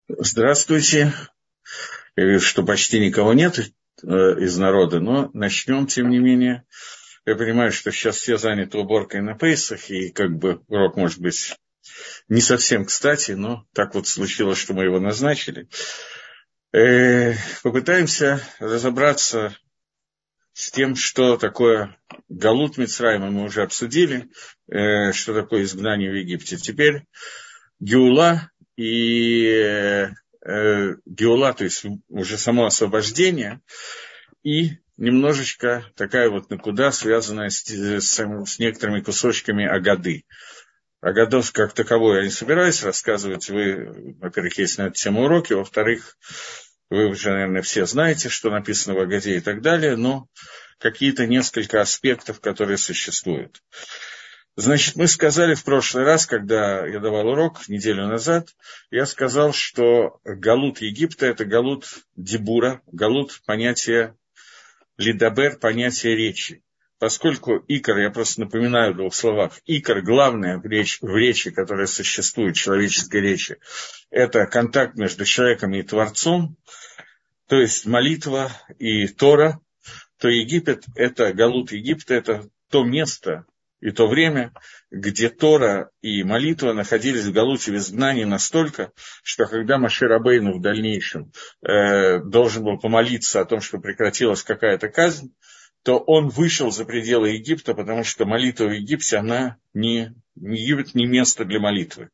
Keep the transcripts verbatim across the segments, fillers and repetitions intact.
Здравствуйте. Я вижу, что почти никого нет э, из народа, но начнем, тем не менее. Я понимаю, что сейчас все заняты уборкой на Пейсах, и как бы урок может быть не совсем кстати, но так вот случилось, что мы его назначили. Э, попытаемся разобраться с тем, что такое Галут Мицраима, мы уже обсудили, э, что такое изгнание в Египте. Теперь Геула и... Э, Геула, то есть уже само освобождение, и немножечко такая вот накуда, связанная с, с, с некоторыми кусочками Агады. Агадов как таковой я не собираюсь рассказывать. Вы, во-первых, есть на эту тему уроки, во-вторых, вы уже, наверное, все знаете, что написано в Агаде и так далее, но какие-то несколько аспектов, которые существуют. Значит, мы сказали в прошлый раз, когда я давал урок, неделю назад, я сказал, что галут Египта – это галут дибура, галут понятие лидабер, понятие речи. Поскольку икор, я просто напоминаю в двух словах, икор, главное в речи, в речи, которая существует, человеческой речи, это контакт между человеком и Творцом, то есть молитва и Тора, то Египет – это галут Египта, это то место, и то время, где Тора и молитва находились в галуте, в изгнании настолько, что когда Моше Рабейну в дальнейшем э, должен был помолиться о том, что прекратилась какая-то казнь, то он вышел за пределы Египта, потому что молитва в Египте, она не, не Египет не место для молитвы.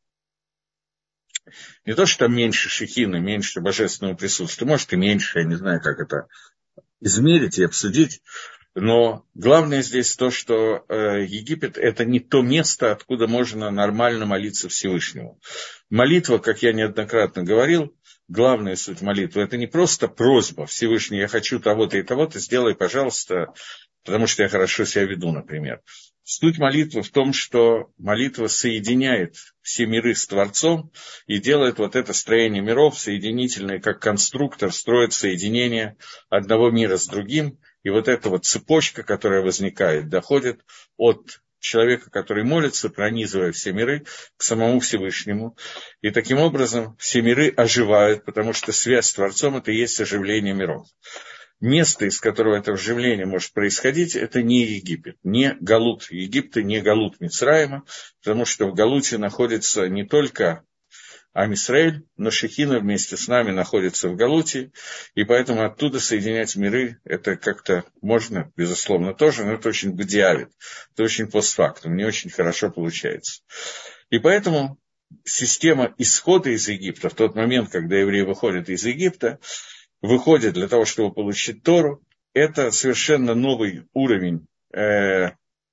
Не то, что там меньше шехины, меньше божественного присутствия, может и меньше, я не знаю, как это измерить и обсудить. Но главное здесь то, что э, Египет – это не то место, откуда можно нормально молиться Всевышнему. Молитва, как я неоднократно говорил, главная суть молитвы – это не просто просьба Всевышний, я хочу того-то и того-то, сделай, пожалуйста, потому что я хорошо себя веду, например. Суть молитвы в том, что молитва соединяет все миры с Творцом и делает вот это строение миров соединительное, как конструктор строит соединение одного мира с другим. И вот эта вот цепочка, которая возникает, доходит от человека, который молится, пронизывая все миры, к самому Всевышнему. И таким образом все миры оживают, потому что связь с Творцом – это и есть оживление миров. Место, из которого это оживление может происходить, это не Египет, не галут Египта, не галут Мицраима, потому что в галуте находится не только Ам Исраэль, но Шехина вместе с нами находится в галуте, и поэтому оттуда соединять миры, это как-то можно, безусловно, тоже, но это очень бдиавит, это очень постфактум, не очень хорошо получается. И поэтому система исхода из Египта, в тот момент, когда евреи выходят из Египта, выходят для того, чтобы получить Тору, это совершенно новый уровень э,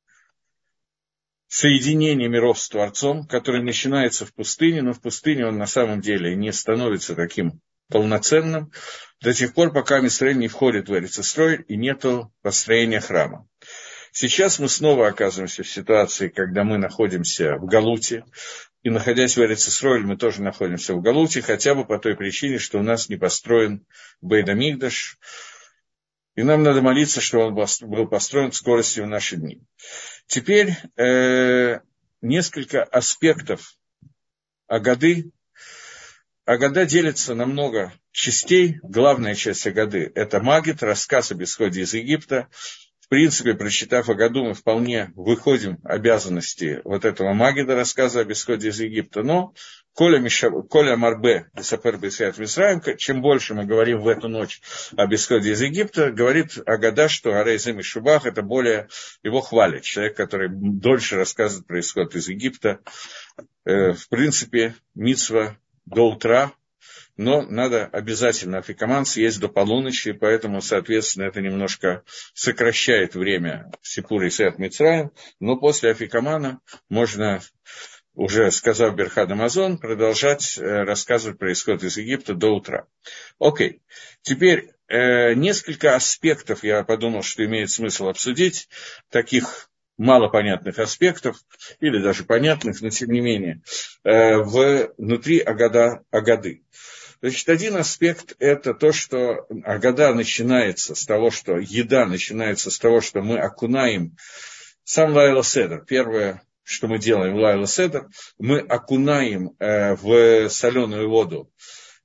соединение миров с Творцом, который начинается в пустыне, но в пустыне он на самом деле не становится таким полноценным до тех пор, пока Исраэль не входит в Эрец Исроэль и нету построения храма. Сейчас мы снова оказываемся в ситуации, когда мы находимся в галуте, и находясь в Эрец Исроэль, мы тоже находимся в галуте, хотя бы по той причине, что у нас не построен Бейт Амикдаш, и нам надо молиться, чтобы он был построен в скорости в наши дни. Теперь э, несколько аспектов Агады. Агада делится на много частей. Главная часть Агады – это Магит, рассказ об исходе из Египта. В принципе, прочитав Агаду, мы вполне выходим обязанности вот этого Магида, рассказа об исходе из Египта. Но Коля, Миша, Коля Марбе, Десапер Бесиат Мисраим, чем больше мы говорим в эту ночь об исходе из Египта, говорит Агада, что Арейзем и Шубах – это более его хвалит. Человек, который дольше рассказывает про исход из Египта. Э, в принципе, мицва до утра, но надо обязательно афикаман съесть до полуночи, поэтому, соответственно, это немножко сокращает время Сипура и Сеат Мицраим, но после афикамана можно, уже сказав Берхад Амазон, продолжать э, рассказывать про исход из Египта до утра. Окей, теперь э, несколько аспектов, я подумал, что имеет смысл обсудить, таких малопонятных аспектов, или даже понятных, но тем не менее, э, внутри Агада, Агады. Значит, один аспект – это то, что Агада начинается с того, что еда начинается с того, что мы окунаем сам Лайла Седер. Первое, что мы делаем в Лайла Седер, мы окунаем э, в соленую воду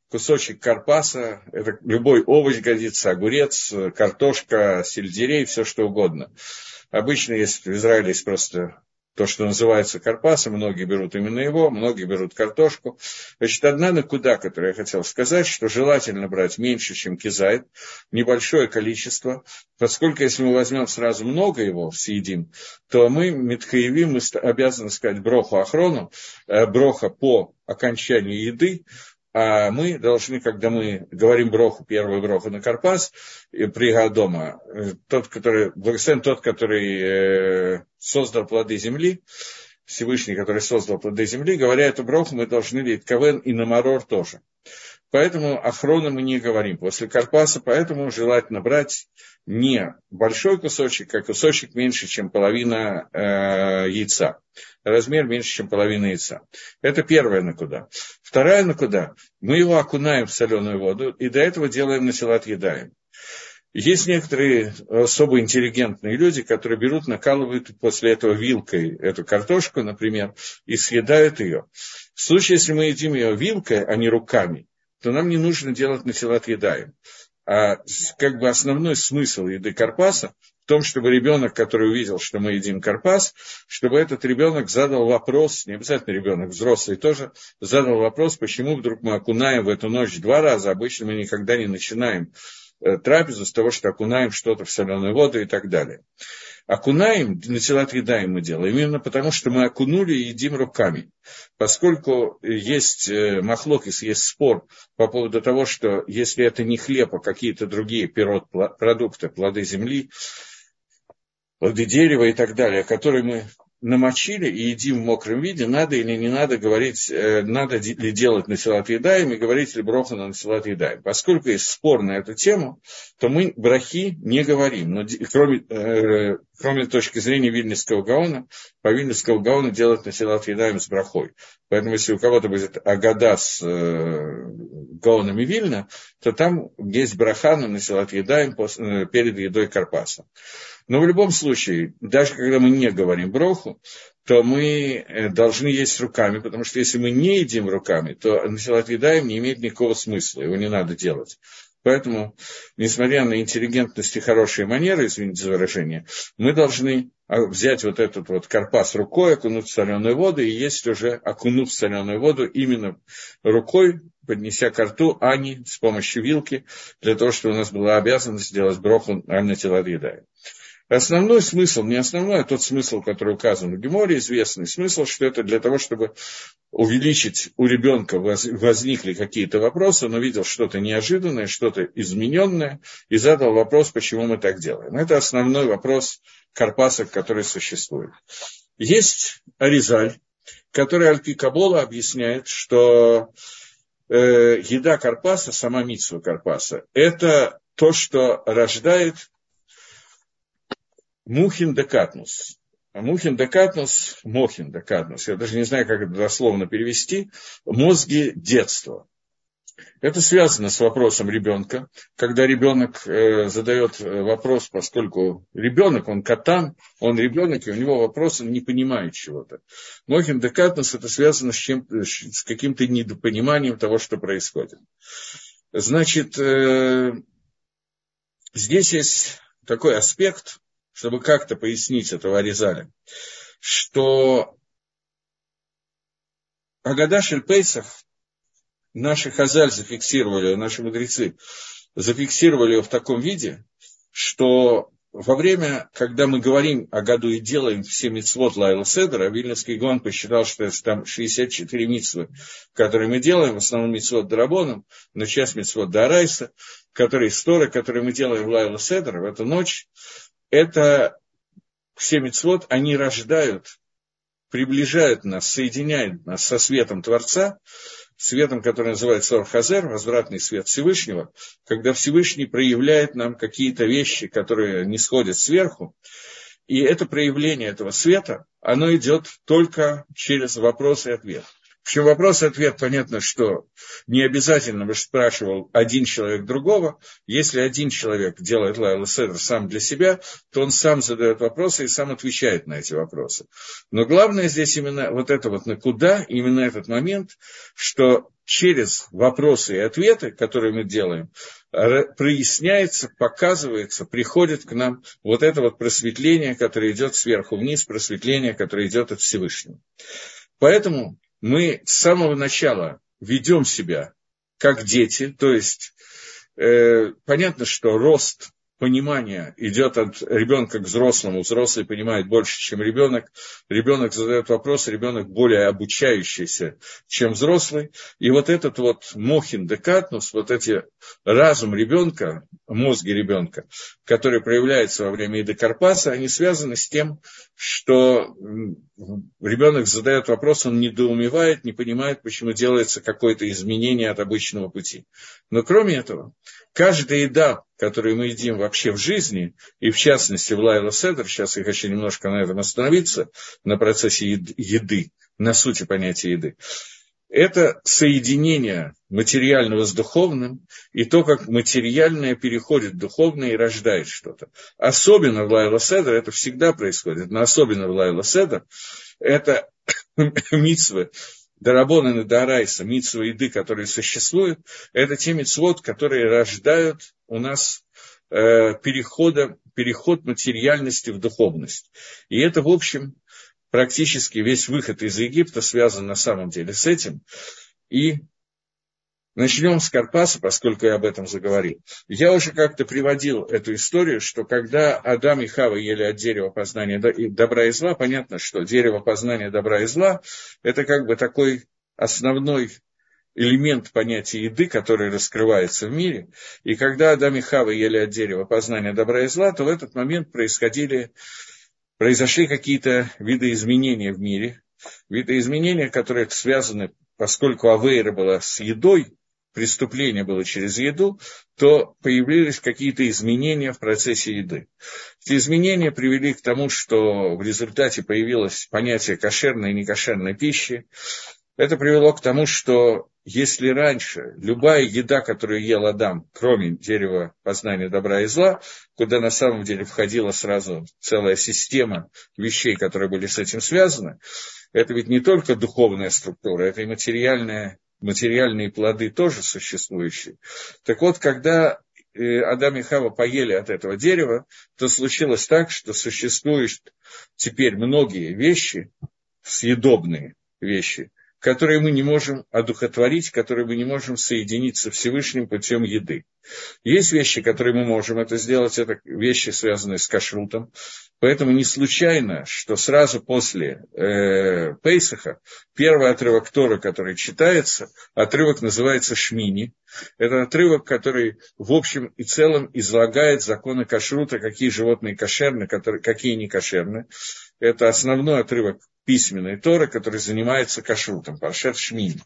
кусочек карпаса, это любой овощ годится, огурец, картошка, сельдерей, все что угодно. Обычно есть в Израиле есть просто то, что называется карпасом, многие берут именно его, многие берут картошку. Значит, одна накуда, которую я хотел сказать, что желательно брать меньше, чем кизайт, небольшое количество, поскольку если мы возьмем сразу много его, съедим, то мы, митхаевим, мы обязаны сказать броху ахрону, броха по окончании еды, а мы должны, когда мы говорим броху, первую броху на карпас, при Гадома, тот, который, благословен тот, который создал плоды земли, Всевышний, который создал плоды земли, говоря эту броху, мы должны литковен и на марор тоже. Поэтому охрону мы не говорим после карпаса, поэтому желательно брать не большой кусочек, а кусочек меньше, чем половина э, яйца. Размер меньше, чем половина яйца. Это первая накуда. Вторая накуда. Мы его окунаем в соленую воду и до этого делаем насилат едаем. Есть некоторые особо интеллигентные люди, которые берут, накалывают после этого вилкой эту картошку, например, и съедают ее. В случае, если мы едим ее вилкой, а не руками, то нам не нужно делать насилат едаем. А как бы основной смысл еды карпаса в том, чтобы ребенок, который увидел, что мы едим карпас, чтобы этот ребенок задал вопрос, не обязательно ребенок, взрослый тоже, задал вопрос, почему вдруг мы окунаем в эту ночь два раза, обычно мы никогда не начинаем трапезу с того, что окунаем что-то в соленую воду и так далее. Окунаем, насилат едаем мы делаем, именно потому, что мы окунули и едим руками. Поскольку есть махлокис, есть спор по поводу того, что если это не хлеб, а какие-то другие пирот, продукты, плоды земли, плоды дерева и так далее, которые мы намочили и едим в мокром виде, надо или не надо говорить, надо ли делать насилат едаем и говорить ли броху на насилат едаем. Поскольку есть спор на эту тему, то мы брахи не говорим. Но кроме, э, кроме точки зрения Вильнюсского Гаона, по Вильнюсскому Гаону делать насилат едаем с брахой. Поэтому если у кого-то будет агада с э, Гаонами Вильна, то там есть браха на насилат едаем после, э, перед едой карпаса. Но в любом случае, даже когда мы не говорим броху, то мы должны есть руками, потому что если мы не едим руками, то насилат едаем не имеет никакого смысла, его не надо делать. Поэтому, несмотря на интеллигентность и хорошие манеры, извините за выражение, мы должны взять вот этот вот карпас рукой, окунуть в соленую воду и есть уже окунув в соленую воду именно рукой, поднеся ко рту, а не с помощью вилки, для того, чтобы у нас была обязанность сделать броху на насилат едаем. Основной смысл, не основной, а тот смысл, который указан в Геморе, известный смысл, что это для того, чтобы увеличить у ребенка возникли какие-то вопросы, он увидел что-то неожиданное, что-то измененное и задал вопрос, почему мы так делаем. Это основной вопрос карпаса, который существует. Есть Аризаль, который Аль-Пи Кабола объясняет, что э, еда карпаса, сама мицва карпаса, это то, что рождает Мухин де катнус. А мухин де катнус, мохин де катнус, я даже не знаю, как это дословно перевести, мозги детства. Это связано с вопросом ребенка. Когда ребенок э, задает вопрос, поскольку ребенок, он катан, он ребенок, и у него вопрос, он не понимает чего-то. Мохин де катнус, это связано с, чем, с каким-то недопониманием того, что происходит. Значит, э, здесь есть такой аспект, чтобы как-то пояснить этого Аризаля, что Агада шель Пейсах, наши хазаль зафиксировали, наши мудрецы зафиксировали его в таком виде, что во время, когда мы говорим о году и делаем все мицвот Лайла Седера, Вильнюсский Гаон посчитал, что это там шестьдесят четыре мицвы, которые мы делаем, в основном мицвот Дарабоном, но часть мицвот Дарайса, которые истории, которые мы делаем в Лайла Седера в эту ночь, это все мицвот, они рождают, приближают нас, соединяют нас со светом Творца, светом, который называется Ор Хазер, возвратный свет Всевышнего, когда Всевышний проявляет нам какие-то вещи, которые не сходят сверху, и это проявление этого света, оно идет только через вопрос и ответ. Причем вопрос и ответ, понятно, что не обязательно спрашивал один человек другого. Если один человек делает Лайла Седер сам для себя, то он сам задает вопросы и сам отвечает на эти вопросы. Но главное здесь именно вот это вот на куда, именно этот момент, что через вопросы и ответы, которые мы делаем, проясняется, показывается, приходит к нам вот это вот просветление, которое идет сверху вниз, просветление, которое идет от Всевышнего. Поэтому мы с самого начала ведем себя как дети, то есть э, понятно, что рост понимание идет от ребенка к взрослому, взрослый понимает больше, чем ребенок, ребенок задает вопросы, ребенок более обучающийся, чем взрослый, и вот этот вот мохин декатнус, вот эти разум ребенка, мозги ребенка, которые проявляются во время еды карпаса, они связаны с тем, что ребенок задает вопрос, он недоумевает, не понимает, почему делается какое-то изменение от обычного пути. Но кроме этого, каждая еда, которую мы едим вообще в жизни, и в частности в Лайла Седер, сейчас я хочу немножко на этом остановиться, на процессе еды, на сути понятия еды, это соединение материального с духовным, и то, как материальное переходит в духовное и рождает что-то. Особенно в Лайла Седер, это всегда происходит, но особенно в Лайла Седер, это мицвы, дарабонан и дарайса, мицвы еды, которые существуют, это те мицвот, которые рождают у нас э, перехода, переход материальности в духовность. И это, в общем, практически весь выход из Египта связан на самом деле с этим. И начнем с Карпаса, поскольку я об этом заговорил. Я уже как-то приводил эту историю, что когда Адам и Хава ели от дерева познания добра и зла, понятно, что дерево познания добра и зла – это как бы такой основной элемент понятия еды, который раскрывается в мире. И когда Адам и Хава ели от дерева познания добра и зла, то в этот момент происходили, произошли какие-то видоизменения в мире. Видоизменения, которые связаны, поскольку авейра была с едой, преступление было через еду, то появились какие-то изменения в процессе еды. Эти изменения привели к тому, что в результате появилось понятие кошерной и некошерной пищи. Это привело к тому, что если раньше любая еда, которую ел Адам, кроме дерева познания добра и зла, куда на самом деле входила сразу целая система вещей, которые были с этим связаны, это ведь не только духовная структура, это и материальная, материальные плоды тоже существующие. Так вот, когда Адам и Хава поели от этого дерева, то случилось так, что существуют теперь многие вещи, съедобные вещи, которые мы не можем одухотворить, которые мы не можем соединить со Всевышним путем еды. Есть вещи, которые мы можем это сделать, это вещи, связанные с кашрутом. Поэтому не случайно, что сразу после э, Пейсаха первый отрывок Торы, который читается, отрывок называется Шмини. Это отрывок, который в общем и целом излагает законы кашрута, какие животные кошерны, которые, какие не кошерны. Это основной отрывок письменной Торы, который занимается кашрутом, паршат Шмини.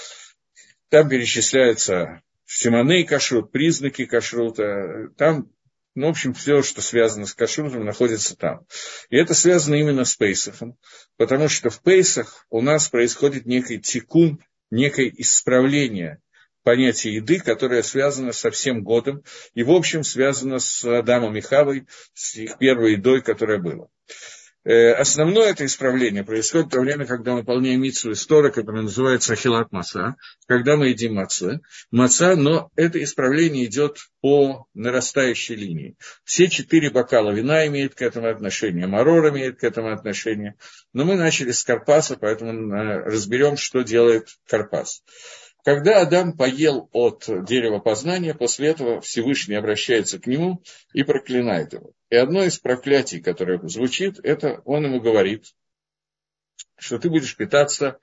Там перечисляются симоней кашрут, признаки кашрута, там, ну, в общем, все, что связано с кашрутом, находится там. И это связано именно с Пейсахом, потому что в Пейсах у нас происходит некий тикун, некое исправление понятия еды, которое связано со всем годом, и, в общем, связано с Адамом и Хавой, с их первой едой, которая была. Основное это исправление происходит в то время, когда мы выполняем мицву из Торы, которая называется ахилат маца, когда мы едим маца, маца, но это исправление идет по нарастающей линии. Все четыре бокала вина имеют к этому отношение, марор имеет к этому отношение, но мы начали с карпаса, поэтому разберем, что делает карпас. Когда Адам поел от дерева познания, после этого Всевышний обращается к нему и проклинает его. И одно из проклятий, которое звучит, это он ему говорит, что ты будешь питаться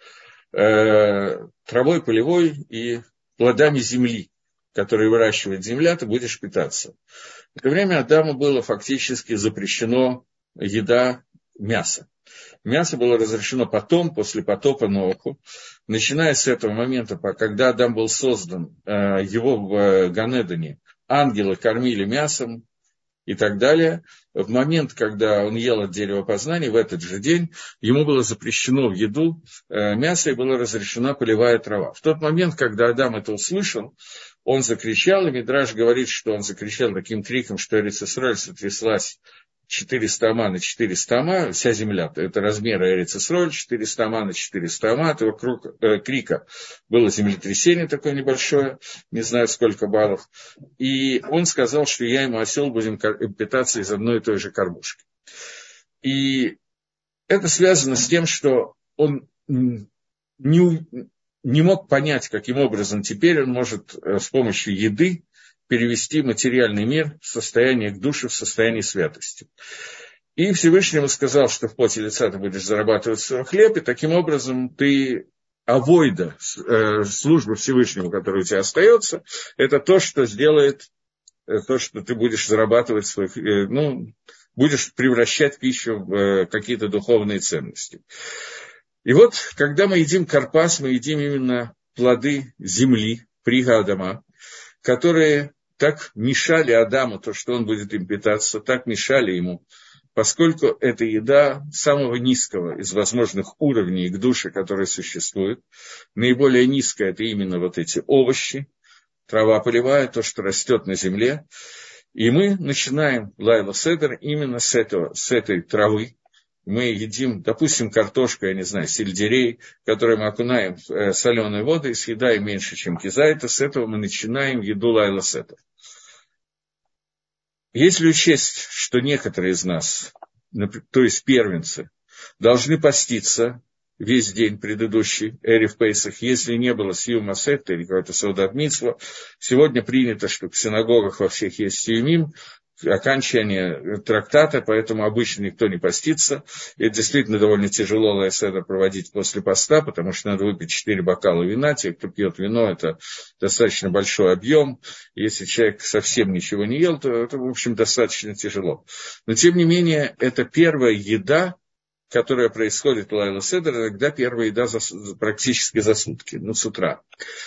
э, травой полевой и плодами земли, которые выращивает земля, ты будешь питаться. В это время Адаму было фактически запрещено еда мяса. Мясо было разрешено потом, после потопа Ноаху. Начиная с этого момента, когда Адам был создан, его в Ганедане ангелы кормили мясом и так далее. В момент, когда он ел от дерева познания, в этот же день, ему было запрещено в еду мясо и была разрешена полевая трава. В тот момент, когда Адам это услышал, он закричал, и Мидраш говорит, что он закричал таким криком, что Эрец Исроэль сотряслась, четыреста ама на четыреста ама, вся земля, это размер Эрец Исроэль, четыреста ама на четыреста ама, от вокруг э, крика было землетрясение такое небольшое, не знаю сколько баллов, и он сказал, что я и мой осел будем питаться из одной и той же кормушки. И это связано с тем, что он не, не мог понять, каким образом теперь он может с помощью еды перевести материальный мир в состояние к душе, в состояние святости. И Всевышнему сказал, что в поте лица ты будешь зарабатывать свой хлеб, и таким образом ты авойда, служба Всевышнему, которая у тебя остается, это то, что сделает, то, что ты будешь зарабатывать свой хлеб, ну, будешь превращать пищу в какие-то духовные ценности. И вот, когда мы едим карпас, мы едим именно плоды земли, прига Адама, которые так мешали Адаму, то, что он будет им питаться, так мешали ему, поскольку это еда самого низкого из возможных уровней к душе, которые существуют. Наиболее низкое – это именно вот эти овощи, трава полевая, то, что растет на земле. И мы начинаем Лайла Седер именно с, этого, с этой травы. Мы едим, допустим, картошку, я не знаю, сельдерей, который мы окунаем в соленые воды и съедаем меньше, чем кизайта. С этого мы начинаем еду Лайла Седер. Если учесть, что некоторые из нас, то есть первенцы, должны поститься весь день предыдущий, Эрев Пейсах, если не было Сиума Сетта или какой-то Саудат Мицва, сегодня принято, что в синагогах во всех есть Сиумим, окончание трактата, поэтому обычно никто не постится. И это действительно довольно тяжело лайседер проводить после поста, потому что надо выпить четыре бокала вина. Те, кто пьет вино, это достаточно большой объем. Если человек совсем ничего не ел, то это, в общем, достаточно тяжело. Но, тем не менее, это первая еда, которая происходит в Лайла Седер, иногда первая еда за, практически за сутки, ну, с утра.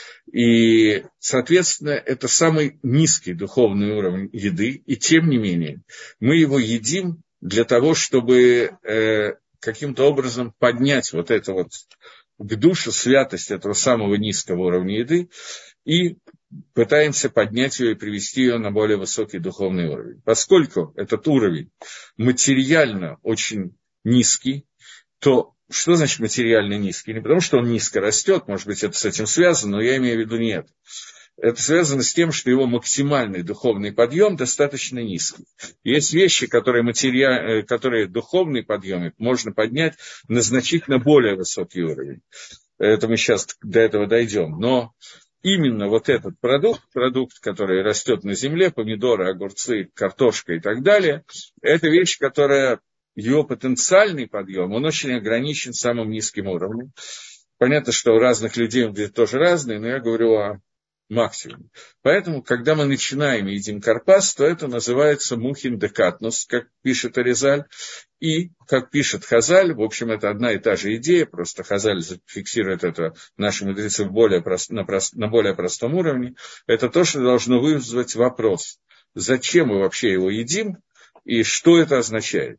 И, соответственно, это самый низкий духовный уровень еды, и тем не менее мы его едим для того, чтобы э, каким-то образом поднять вот это вот к душе святость этого самого низкого уровня еды и пытаемся поднять ее и привести ее на более высокий духовный уровень. Поскольку этот уровень материально очень низкий, то что значит материально низкий? Не потому, что он низко растет, может быть, это с этим связано, но я имею в виду нет. Это связано с тем, что его максимальный духовный подъем достаточно низкий. Есть вещи, которые, материаль... которые духовный подъем можно поднять на значительно более высокий уровень. Это мы сейчас до этого дойдем. Но именно вот этот продукт, продукт, который растет на земле, помидоры, огурцы, картошка и так далее, это вещь, которая... его потенциальный подъем, он очень ограничен самым низким уровнем. Понятно, что у разных людей он будет тоже разный, но я говорю о максимуме. Поэтому, когда мы начинаем и едим карпас, то это называется мухин декатнус, как пишет Аризаль, и, как пишет Хазаль, в общем, это одна и та же идея, просто Хазаль зафиксирует это, наши мудрецы, в более прост, на, прост, на более простом уровне, это то, что должно вызвать вопрос, зачем мы вообще его едим и что это означает.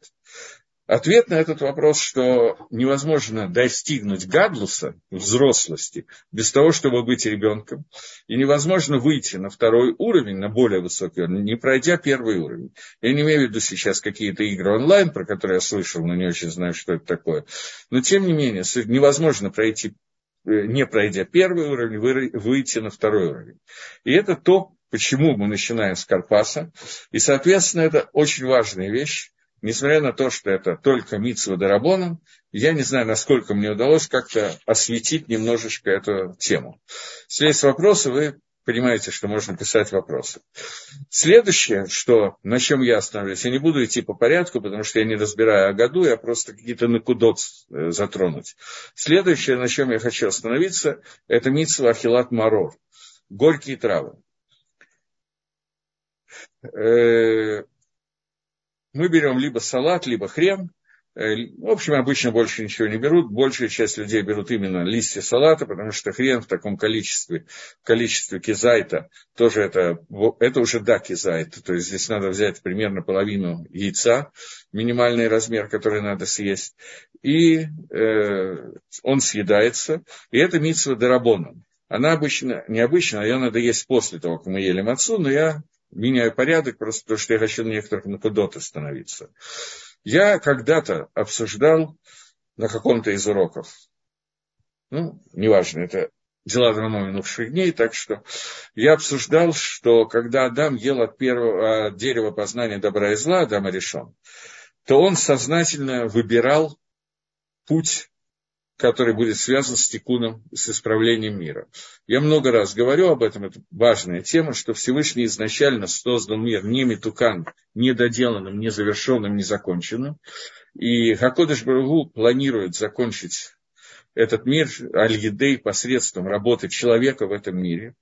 Ответ на этот вопрос, что невозможно достигнуть гадлуса, взрослости, без того, чтобы быть ребенком, и невозможно выйти на второй уровень, на более высокий уровень, не пройдя первый уровень. Я не имею в виду сейчас какие-то игры онлайн, про которые я слышал, но не очень знаю, что это такое. Но, тем не менее, невозможно пройти, не пройдя первый уровень, выйти на второй уровень. И это то, почему мы начинаем с карпаса. И, соответственно, это очень важная вещь. Несмотря на то, что это только мицва дарабонан, я не знаю, насколько мне удалось как-то осветить немножечко эту тему. Если есть вопросы, вы понимаете, что можно писать вопросы. Следующее, что, на чем я остановлюсь, я не буду идти по порядку, потому что я не разбираю Агаду, я просто какие-то накудот затронуть. Следующее, на чем я хочу остановиться, это мицва ахилат марор, горькие травы. Мы берем либо салат, либо хрен. В общем, обычно больше ничего не берут. Большая часть людей берут именно листья салата, потому что хрен в таком количестве, в количестве кизайта, тоже это, это уже да, кизайт. То есть здесь надо взять примерно половину яйца, минимальный размер, который надо съесть. И э, он съедается. И это мицва дарабонан. Она обычно, необычно, ее надо есть после того, как мы ели мацу, но я меняю порядок, просто потому что я хочу на некоторых накудот остановиться. Я когда-то обсуждал на каком-то из уроков, ну, неважно, это дела давно минувших дней, так что я обсуждал, что когда Адам ел от первого от дерева познания добра и зла, Адам решен, то он сознательно выбирал путь, который будет связан с тикуном, с исправлением мира. Я много раз говорю об этом, это важная тема, что Всевышний изначально создал мир не митукан, недоделанным, незавершенным, незаконченным. И Хакодеш Барух Ху планирует закончить этот мир аль-Едей посредством работы человека в этом мире.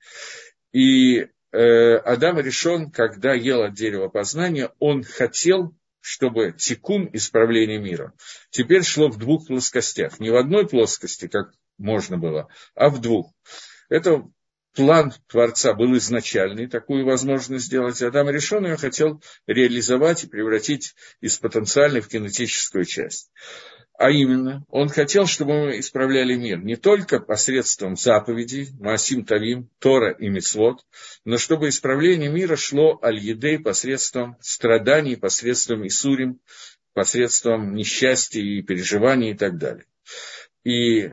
И э, Адам решен, когда ел от дерева познания, он хотел, чтобы тикун, исправление мира, теперь шло в двух плоскостях. Не в одной плоскости, как можно было, а в двух. Это план Творца был изначальный, такую возможность сделать. Адам решен, и хотел реализовать и превратить из потенциальной в кинетическую часть. А именно, он хотел, чтобы мы исправляли мир не только посредством заповедей, Маасим Тавим, Тора и Мицвот, но чтобы исправление мира шло аль-Едей посредством страданий, посредством Исурим, посредством несчастья и переживаний и так далее. И,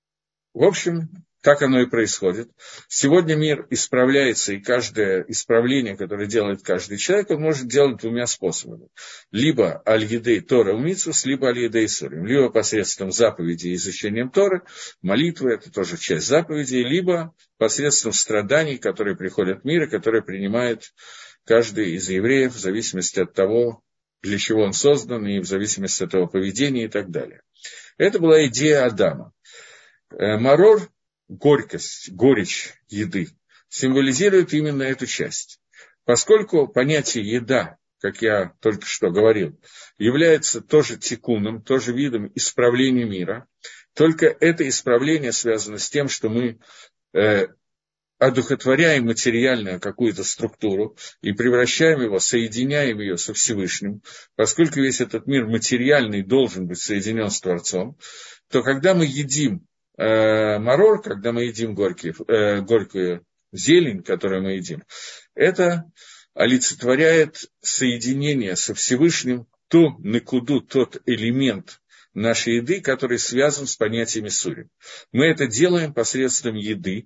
в общем, так оно и происходит. Сегодня мир исправляется, и каждое исправление, которое делает каждый человек, он может делать двумя способами. Либо аль-Едей Тора умитсус, либо аль-Едей Сурим. Либо посредством заповедей и изучением Торы, молитвы, это тоже часть заповедей, либо посредством страданий, которые приходят в мир, и которые принимает каждый из евреев в зависимости от того, для чего он создан, и в зависимости от его поведения и так далее. Это была идея Адама. Марор, горькость, горечь еды, символизирует именно эту часть. Поскольку понятие «еда», как я только что говорил, является тоже тикуном, тоже видом исправления мира, только это исправление связано с тем, что мы э, одухотворяем материальную какую-то структуру и превращаем его, соединяем ее со Всевышним, поскольку весь этот мир материальный должен быть соединен с Творцом, то когда мы едим э, марор, когда мы едим горькие, э, горькую зелень, которую мы едим, это олицетворяет соединение со Всевышним, ту некуду, тот элемент нашей еды, который связан с понятиями сурим. Мы это делаем посредством еды,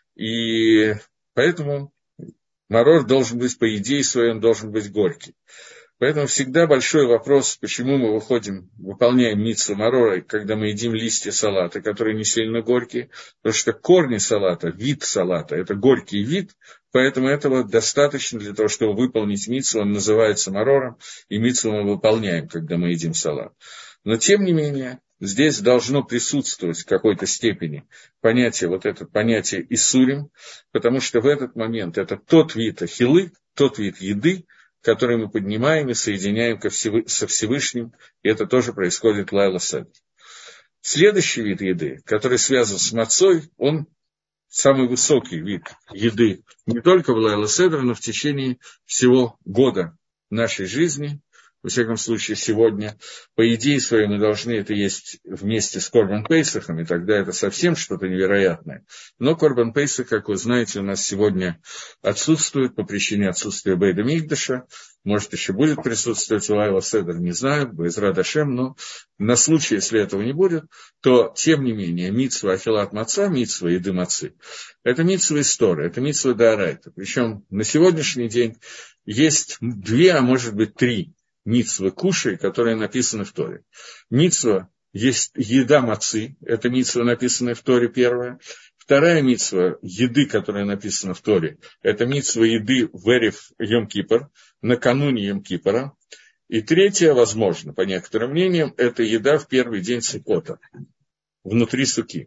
и поэтому марор должен быть, по идее своей, он должен быть горький. Поэтому всегда большой вопрос, почему мы выходим, выполняем мицву марора, когда мы едим листья салата, которые не сильно горькие, потому что корни салата, вид салата, это горький вид, поэтому этого достаточно для того, чтобы выполнить мицву, он называется марором, и мицву мы выполняем, когда мы едим салат. Но тем не менее, здесь должно присутствовать в какой-то степени понятие, вот это понятие исурим, потому что в этот момент это тот вид ахилы, тот вид еды, который мы поднимаем и соединяем со Всевышним, и это тоже происходит в Лайла Седер. Следующий вид еды, который связан с мацой, он самый высокий вид еды не только в Лайла Седер, но в течение всего года нашей жизни. Во всяком случае, сегодня, по идее своей, мы должны это есть вместе с Корбан Пейсахом, и тогда это совсем что-то невероятное. Но Корбан Пейсах, как вы знаете, у нас сегодня отсутствует по причине отсутствия Бейта Микдаша. Может, еще будет присутствовать Лайла Седер, не знаю, Безрат Ашем, но на случай, если этого не будет, то, тем не менее, мицва Ахилат Маца, мицва еды мацы, это мицва история, это мицва Даарайта. Причем на сегодняшний день есть две, а может быть три мицвы кушай, которые написаны в Торе. Мицва есть еда мацы, это мицва, написанная в Торе первая. Вторая мицва еды, которая написана в Торе, это мицва еды в эрев Йом-Кипр, накануне Йом-Кипра. И третья, возможно, по некоторым мнениям, это еда в первый день Суккота, внутри суки.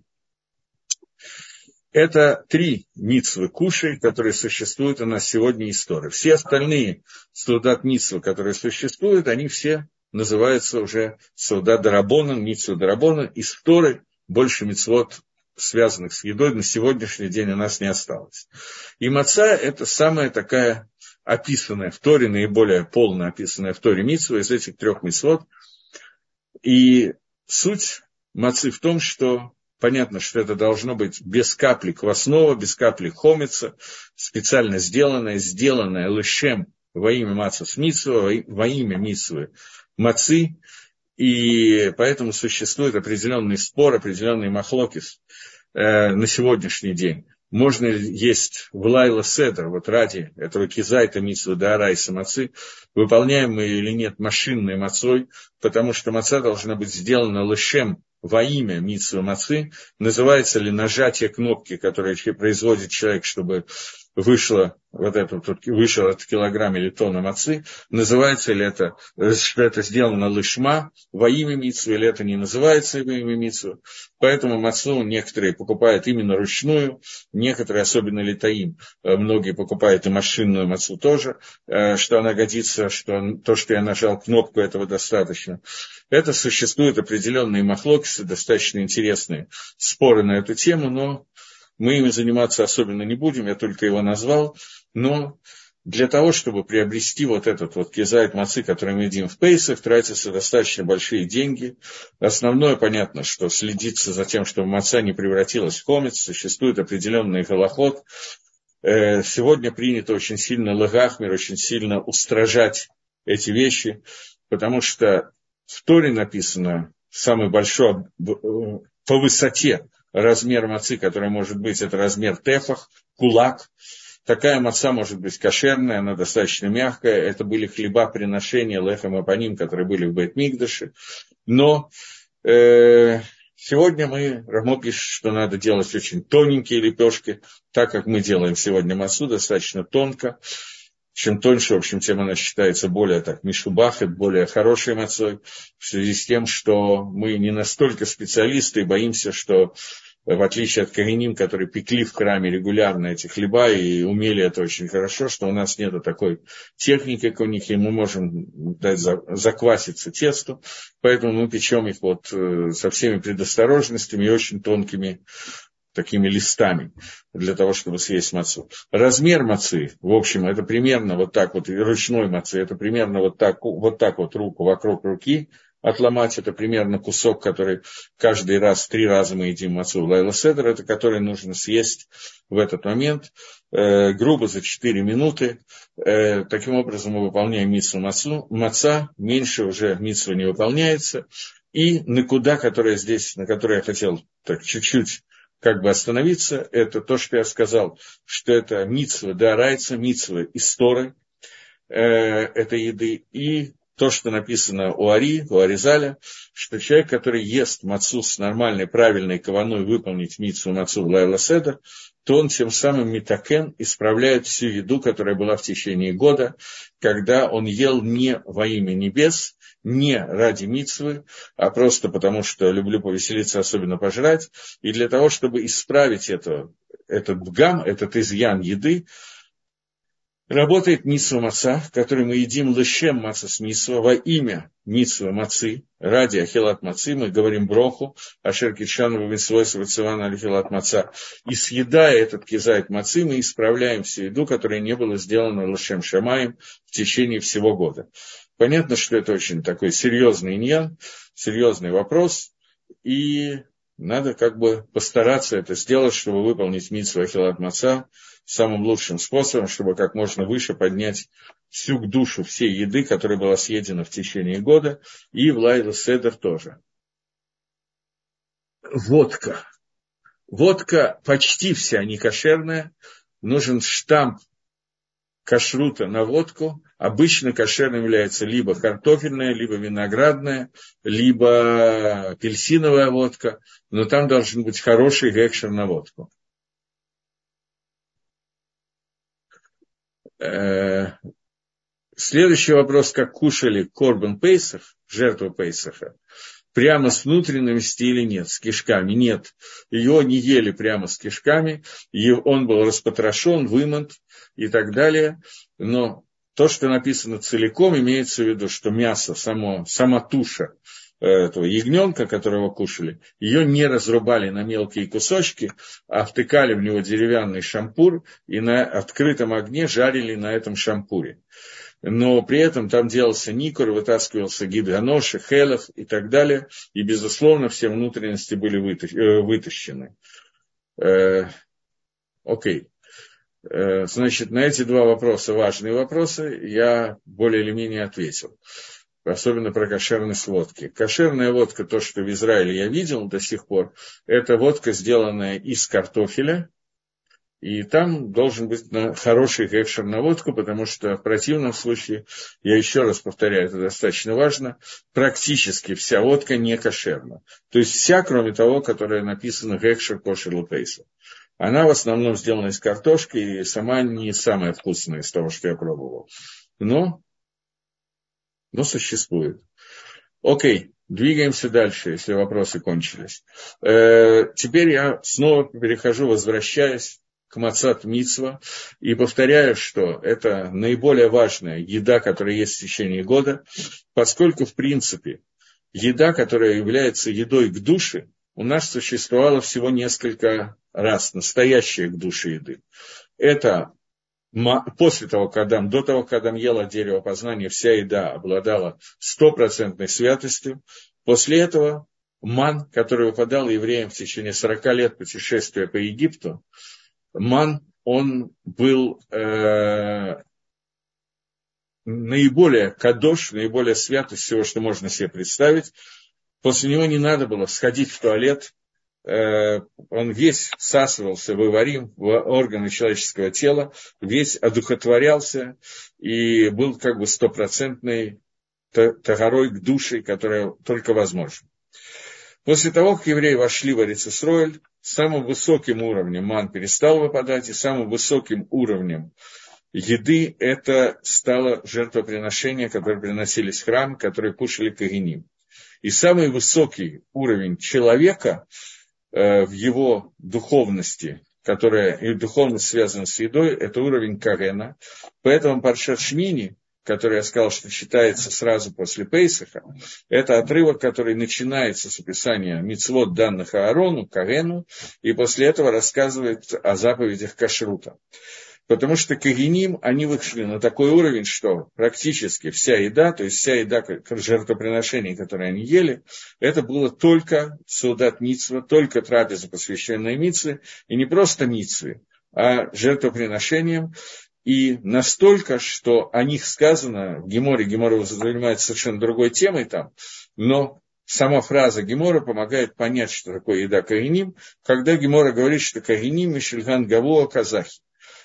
Это три мицвы кушай, которые существуют у нас сегодня из Торы. Все остальные саудат мицвы, которые существуют, они все называются уже саудат дарабонан, мицвы дарабонан. Из Торы больше мицвот, связанных с едой, на сегодняшний день у нас не осталось. И маца – это самая такая описанная в Торе, наиболее полно описанная в Торе мицва из этих трех мицвот. И суть мацы в том, что понятно, что это должно быть без капли квасного, без капли хомица, специально сделанное, сделанное лешем во имя мацас мицва, во имя мицвы мацы, и поэтому существует определенный спор, определенный махлокис э, на сегодняшний день. Можно ли есть в лайла седер, вот ради этого кизайта мицвы даарайса мацы, выполняем мы или нет машинной мацой, потому что маца должна быть сделана лешем во имя мицвы мацы. Называется ли нажатие кнопки, которое производит человек, чтобы вышло вот это, вышел этот килограмм или тонна мацы, называется ли это, что это сделано лишма во имя мицвы, или это не называется во имя мицвы. Поэтому мацу некоторые покупают именно ручную, некоторые, особенно литаим, многие покупают и машинную мацу тоже, что она годится, что то, что я нажал кнопку, этого достаточно. Это существуют определенные махлокисы, достаточно интересные споры на эту тему, но мы ими заниматься особенно не будем, я только его назвал, но для того, чтобы приобрести вот этот вот кизайт мацы, который мы едим в Пейсах, тратятся достаточно большие деньги. Основное, понятно, что следиться за тем, чтобы маца не превратилась в хомец, существует определенный галахот. Сегодня принято очень сильно лагахмир, очень сильно устражать эти вещи, потому что в Торе написано самый большой по высоте размер мацы, который может быть, это размер тефах, кулак. Такая маца может быть кошерная, она достаточно мягкая. Это были хлеба приношения лехем апаним, которые были в Бейт-Микдаше. Но э, сегодня мы, Рамо пишет, что надо делать очень тоненькие лепешки, так как мы делаем сегодня мацу, достаточно тонко. Чем тоньше, в общем, тем она считается более так мишубахет, более хорошей мацой, в связи с тем, что мы не настолько специалисты и боимся, что в отличие от кореним, которые пекли в храме регулярно эти хлеба и умели это очень хорошо, что у нас нет такой техники, как у них, и мы можем дать закваситься тесту, поэтому мы печем их вот со всеми предосторожностями и очень тонкими такими листами, для того, чтобы съесть мацу. Размер мацы, в общем, это примерно вот так вот, и ручной мацы, это примерно вот так, вот так вот руку вокруг руки отломать, это примерно кусок, который каждый раз, три раза мы едим мацу в лайла седер, это который нужно съесть в этот момент, э, грубо за четыре минуты. Э, таким образом мы выполняем мицву мацу, маца, меньше уже мицва не выполняется. И накуда, которая здесь, на которой я хотел так чуть-чуть как бы остановиться, это то, что я сказал, что это мицва даарайца, мицва из Торы, э, этой еды, и то, что написано у Ари, у Аризаля, что человек, который ест мацу с нормальной, правильной каваной выполнить мицву мацу в лайла седер, то он тем самым митакен исправляет всю еду, которая была в течение года, когда он ел не во имя небес, не ради мицвы, а просто потому, что люблю повеселиться, особенно пожрать, и для того, чтобы исправить это, этот бгам, этот изъян еды, работает мицва маца, который мы едим лешем маца с мицва во имя мицва мацы, ради ахилат мацы, мы говорим броху, ашер китшану вавинсвой свацивана ахилат маца, и съедая этот кизайт мацы, мы исправляем всю еду, которая не была сделана лешем шамаем в течение всего года. Понятно, что это очень такой серьезный иньян, серьезный вопрос, и надо как бы постараться это сделать, чтобы выполнить мицву ахилат маца самым лучшим способом, чтобы как можно выше поднять всю душу всей еды, которая была съедена в течение года, и в лайла седер тоже. Водка. Водка почти вся не кошерная, нужен штамп кашрута на водку. Обычно кошерным является либо картофельная, либо виноградная, либо апельсиновая водка, но там должен быть хороший гекшер на водку. Следующий вопрос, как кушали корбан пейсах, жертву пейсаха, прямо с внутренностью или нет, с кишками? Нет, ее не ели прямо с кишками, он был распотрошен, вымыт и так далее, но то, что написано целиком, имеется в виду, что мясо, само, сама туша этого ягненка, которого кушали, ее не разрубали на мелкие кусочки, а втыкали в него деревянный шампур и на открытом огне жарили на этом шампуре. но при этом там делался никор, вытаскивался гидганош, хелев и так далее, и, безусловно, все внутренности были вытащены. Э, окей. Э, значит, на эти два вопроса, важные вопросы, я более или менее ответил. Особенно про кошерность водки. Кошерная водка, то, что в Израиле я видел до сих пор, это водка, сделанная из картофеля, и там должен быть хороший гекшер на водку, потому что в противном случае, я еще раз повторяю, это достаточно важно, практически вся водка не кошерна. То есть вся, кроме того, которая написана гекшер кошер лупейса. Она в основном сделана из картошки и сама не самая вкусная из того, что я пробовал. Но, но существует. Окей, двигаемся дальше, если вопросы кончились. Э, теперь я снова перехожу, возвращаясь к мацат мицва, и повторяю, что это наиболее важная еда, которая есть в течение года, поскольку, в принципе, еда, которая является едой к душе, у нас существовало всего несколько раз, настоящая к душе еды. Это после того, когда, до того, когда Адам ел от дерева познания, вся еда обладала стопроцентной святостью. После этого ман, который выпадал евреям в течение сорока лет путешествия по Египту, ман, он был э, наиболее кадош, наиболее свят из всего, что можно себе представить. После него не надо было сходить в туалет, э, он весь всасывался в иварим, в органы человеческого тела, весь одухотворялся и был как бы стопроцентной тагарой к душе, которая только возможна. После того, как евреи вошли в Эрец Исроэль, самым высоким уровнем ман перестал выпадать, и самым высоким уровнем еды это стало жертвоприношение, которые приносились в храм, которые кушали коганим. И самый высокий уровень человека э, в его духовности, которая и духовность связана с едой, это уровень Когена. Поэтому Паршат Шмини, который я сказал, что читается сразу после Пейсаха, это отрывок, который начинается с описания мицвот, данных Аарону, Когену, и после этого рассказывает о заповедях кашрута. Потому что когеним, они вышли на такой уровень, что практически вся еда, то есть вся еда жертвоприношений, которые они ели, это было только судат мицва, только трапеза, посвященная мицве, и не просто мицве, а жертвоприношением. И настолько, что о них сказано в Геморе, Гемора занимается совершенно другой темой там, но сама фраза Гемора помогает понять, что такое еда когеним, когда Гемора говорит, что когеним мишельган гавоа казахи.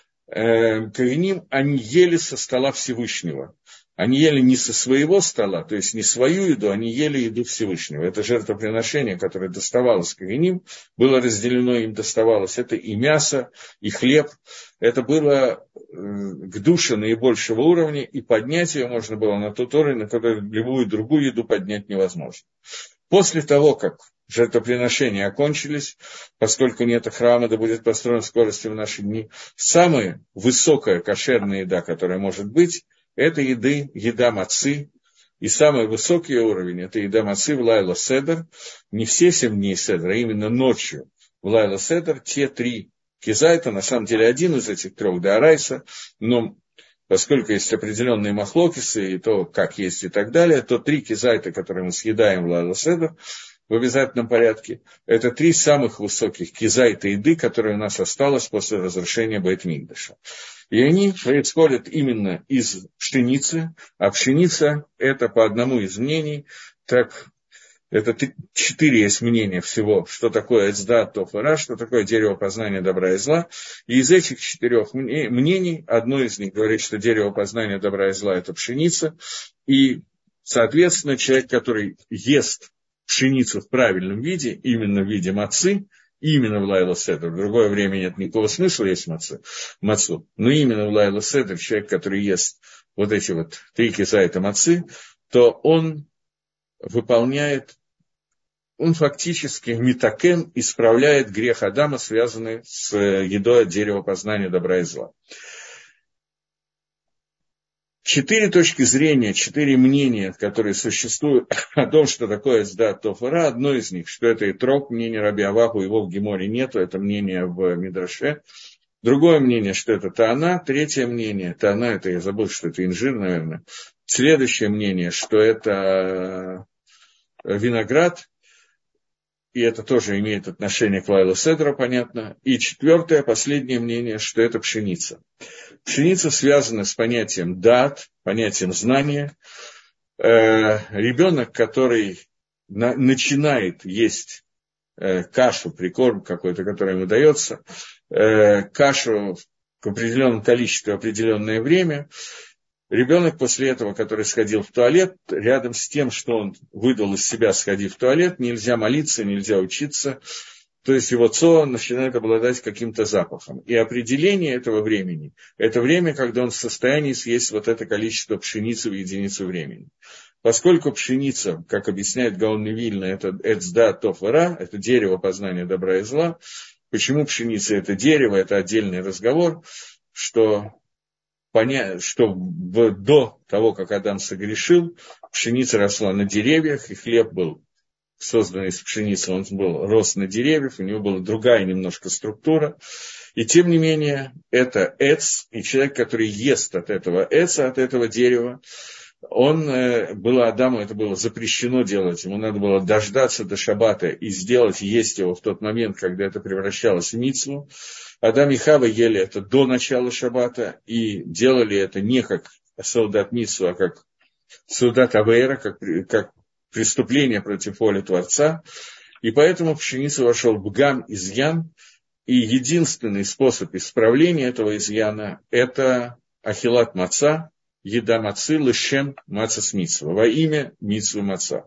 Коганим, они ели со стола Всевышнего. Они ели не со своего стола, то есть не свою еду, они ели еду Всевышнего. Это жертвоприношение, которое доставалось коганим, было разделено, им доставалось. Это и мясо, и хлеб. Это было к душе наибольшего уровня, и поднять ее можно было на тот уровень, на который любую другую еду поднять невозможно. После того, как жертвоприношения окончились, поскольку нет храма, да будет построен в скорости в наши дни, самая высокая кошерная еда, которая может быть, это еды, еда мацы, и самый высокий уровень – это еда мацы в Лайла Седер, не все семь дней Седра, а именно ночью в Лайла Седер, те три кизайта, на самом деле один из этих трех Деорайса, но поскольку есть определенные махлокисы, и то, как есть и так далее, то три кизайта, которые мы съедаем в Лайла Седер, в обязательном порядке, это три самых высоких кизайта еды, которые у нас осталось после разрушения Бейт-Микдаша. И они происходят именно из пшеницы, а пшеница – это по одному из мнений, так это четыре есть мнения всего, что такое эцдат, тоф и ра, что такое дерево познания добра и зла. И из этих четырех мнений, одно из них говорит, что дерево познания добра и зла – это пшеница, и, соответственно, человек, который ест пшеницу в правильном виде, именно в виде мацы, именно в Лайла Седер. В другое время нет никакого смысла есть мацы, мацу. Но именно в Лайла Седер человек, который ест вот эти вот три кизайта мацы, то он выполняет, он фактически митакен исправляет грех Адама, связанный с едой от дерева познания добра и зла. Четыре точки зрения, четыре мнения, которые существуют о том, что такое эцдат, тоф и ра. Одно из них, что это итрок, мнение Раби Аваху, его в Геморе нету, это мнение в Мидраше. Другое мнение, что это таана. Третье мнение, таана, это я забыл, что это инжир, наверное. Следующее мнение, что это виноград, и это тоже имеет отношение к Лайлу Седра, понятно. И четвертое, последнее мнение, что это пшеница. Пшеница связана с понятием дат, понятием знания. Э, ребенок, который на, начинает есть э, кашу, прикорм какой-то, который ему дается, э, кашу в определенном количестве, в определенное время, ребенок после этого, который сходил в туалет, рядом с тем, что он выдал из себя, сходив в туалет, нельзя молиться, нельзя учиться. То есть его цо начинает обладать каким-то запахом. И определение этого времени – это время, когда он в состоянии съесть вот это количество пшеницы в единицу времени. Поскольку пшеница, как объясняет Гаон Мивильна, это эцда тоф ра, это дерево познания добра и зла. Почему пшеница – это дерево, это отдельный разговор, что, поня... что в... до того, как Адам согрешил, пшеница росла на деревьях, и хлеб был созданный из пшеницы, он был, рос на деревьях, у него была другая немножко структура. И тем не менее, это эц, и человек, который ест от этого эца, от этого дерева, он, было Адаму, это было запрещено делать, ему надо было дождаться до шаббата и сделать, есть его в тот момент, когда это превращалось в мицву. Адам и Хава ели это до начала шаббата и делали это не как солдат мицву, а как солдат авейра, как, как преступление против воли Творца, и поэтому в пшеницу вошел бгам, изъян, и единственный способ исправления этого изъяна – это ахилат маца, еда мацы, лышем маца с мицва, во имя мицвы маца.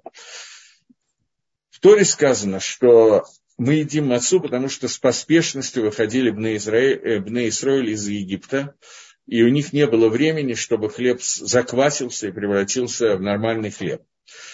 В Торе сказано, что мы едим мацу, потому что с поспешностью выходили бне Исроэль из Египта, и у них не было времени, чтобы хлеб заквасился и превратился в нормальный хлеб.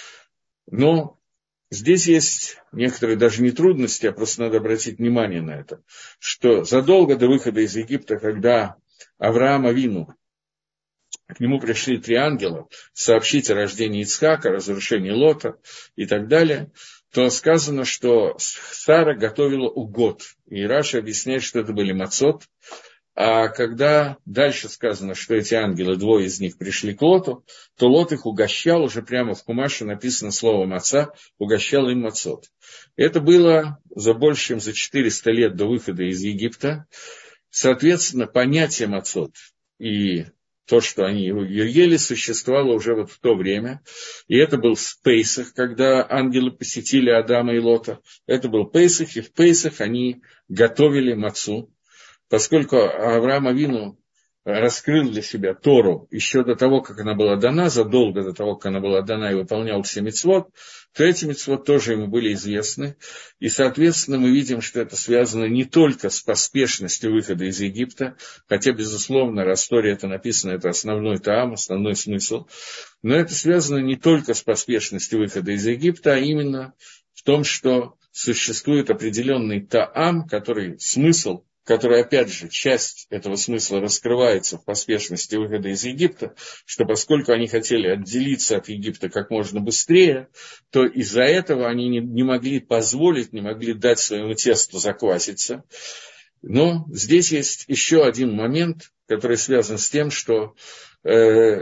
Но здесь есть некоторые даже не трудности, а просто надо обратить внимание на это, что задолго до выхода из Египта, когда Авраам Авину, к нему пришли три ангела сообщить о рождении Ицхака, о разрушении Лота и так далее, то сказано, что Сара готовила угод. И Раши объясняет, что это были мацот. А когда дальше сказано, что эти ангелы, двое из них пришли к Лоту, то Лот их угощал, уже прямо в Хумаше написано слово «маца», угощал им мацот. Это было за больше, чем за четыреста лет до выхода из Египта. Соответственно, понятие мацот и то, что они ее ели, существовало уже вот в то время. И это был в Пейсах, когда ангелы посетили Адама и Лота. Это был Пейсах, и в Пейсах они готовили мацу. Поскольку Авраам Авину раскрыл для себя Тору еще до того, как она была дана, задолго до того, как она была дана, и выполнял все мицвот, то эти мицвот тоже ему были известны. И, соответственно, мы видим, что это связано не только с поспешностью выхода из Египта, хотя, безусловно, раз в Торе это написано, это основной таам, основной смысл, но это связано не только с поспешностью выхода из Египта, а именно в том, что существует определенный таам, который смысл, который, опять же, часть этого смысла раскрывается в поспешности выхода из Египта, что поскольку они хотели отделиться от Египта как можно быстрее, то из-за этого они не, не могли позволить, не могли дать своему тесту закваситься. Но здесь есть еще один момент, который связан с тем, что э,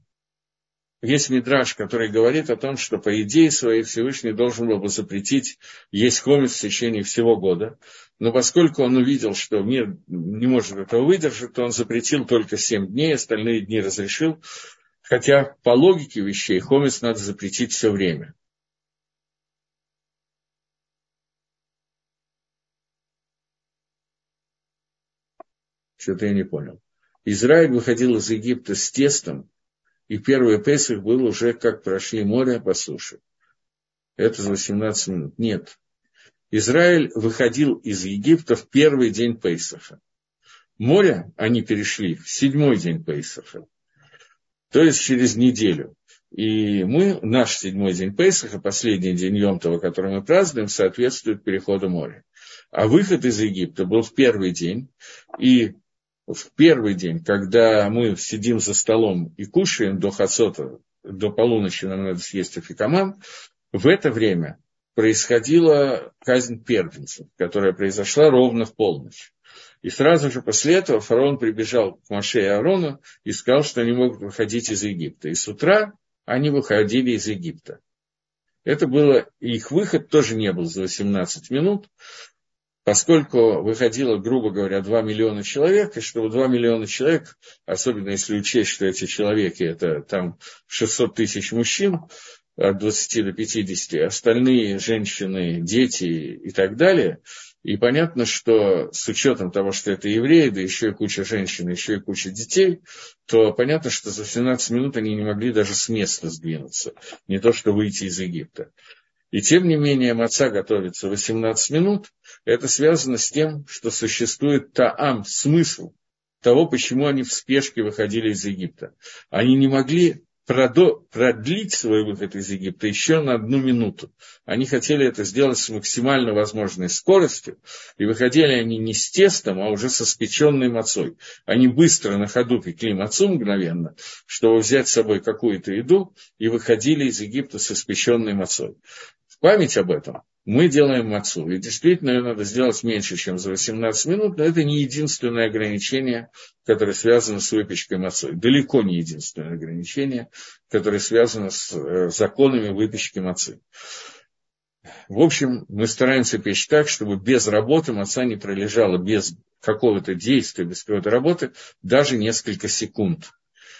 есть мидраш, который говорит о том, что по идее своей Всевышний должен был бы запретить есть хомец в течение всего года. Но поскольку он увидел, что мир не может этого выдержать, то он запретил только семь дней, остальные дни разрешил. Хотя по логике вещей хомец надо запретить все время. Что-то я не понял. Израиль выходил из Египта с тестом, и первый Песах был уже как прошли море по суше. Это за восемнадцать минут. Нет. Израиль выходил из Египта в первый день Песаха. Море они перешли в седьмой день Песаха. То есть через неделю. И мы, наш седьмой день Песаха, последний день Йом-Това, который мы празднуем, соответствует переходу моря. А выход из Египта был в первый день. И в первый день, когда мы сидим за столом и кушаем до хацота, до полуночи нам надо съесть афикаман, в это время происходила казнь первенцев, которая произошла ровно в полночь. И сразу же после этого фараон прибежал к Моше и Аарону и сказал, что они могут выходить из Египта. И с утра они выходили из Египта. Это было, их выход тоже не был за восемнадцать минут, поскольку выходило, грубо говоря, два миллиона человек, и чтобы два миллиона человек, особенно если учесть, что эти человеки, это там шестьсот тысяч мужчин, от двадцати до пятидесяти, остальные женщины, дети и так далее. И понятно, что с учетом того, что это евреи, да еще и куча женщин, еще и куча детей, то понятно, что за семнадцать минут они не могли даже с места сдвинуться, не то что выйти из Египта. И тем не менее маца готовится восемнадцать минут. Это связано с тем, что существует таам, смысл того, почему они в спешке выходили из Египта. Они не могли продлить свой выход из Египта еще на одну минуту. Они хотели это сделать с максимально возможной скоростью, и выходили они не с тестом, а уже со спеченной мацой. Они быстро на ходу пекли мацу мгновенно, чтобы взять с собой какую-то еду, и выходили из Египта со спеченной мацой. В память об этом мы делаем мацу. И действительно, ее надо сделать меньше, чем за восемнадцать минут, но это не единственное ограничение, которое связано с выпечкой мацой. Далеко не единственное ограничение, которое связано с э, законами выпечки мацы. В общем, мы стараемся печь так, чтобы без работы маца не пролежала, без какого-то действия, без какой-то работы, даже несколько секунд.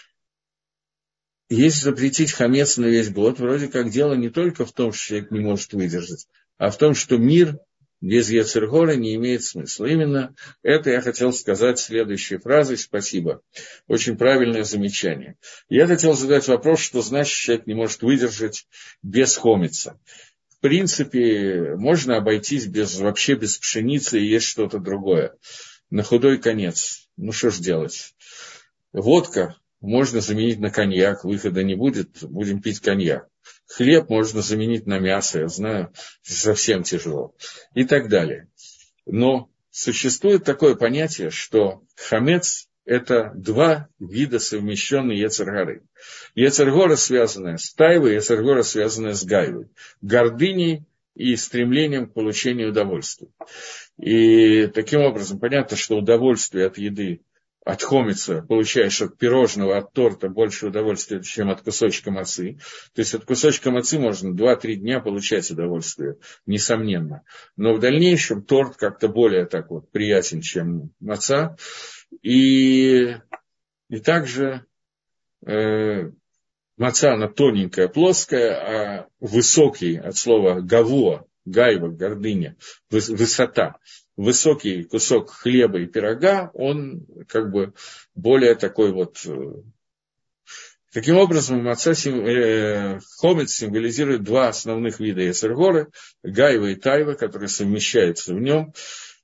Если запретить хамец на весь год, вроде как дело не только в том, что человек не может выдержать, а в том, что мир без йецер гара не имеет смысла. Именно это я хотел сказать следующей фразой. Спасибо. Очень правильное замечание. Я хотел задать вопрос, что значит, человек не может выдержать без хомеца. В принципе, можно обойтись без, вообще без пшеницы и есть что-то другое. На худой конец. Ну что ж делать? Водка можно заменить на коньяк, выхода не будет, будем пить коньяк. Хлеб можно заменить на мясо, я знаю, совсем тяжело. И так далее. Но существует такое понятие, что хамец – это два вида совмещенной йецер гары. Йецер гара, связанная с тайвой, йецер гара, связанная с гайвой. Гордыней и стремлением к получению удовольствия. И таким образом, понятно, что удовольствие от еды, от хомица получаешь от пирожного, от торта больше удовольствия, чем от кусочка мацы. То есть от кусочка мацы можно два-три дня получать удовольствие, несомненно. Но в дальнейшем торт как-то более так вот приятен, чем маца. И, и также э, маца, она тоненькая, плоская, а высокий, от слова гавуа, гайва, гордыня, высота. Высокий кусок хлеба и пирога, он как бы более такой вот... Таким образом, маца, э, хомец символизирует два основных вида йецер гары, гайва и тайва, которые совмещаются в нем.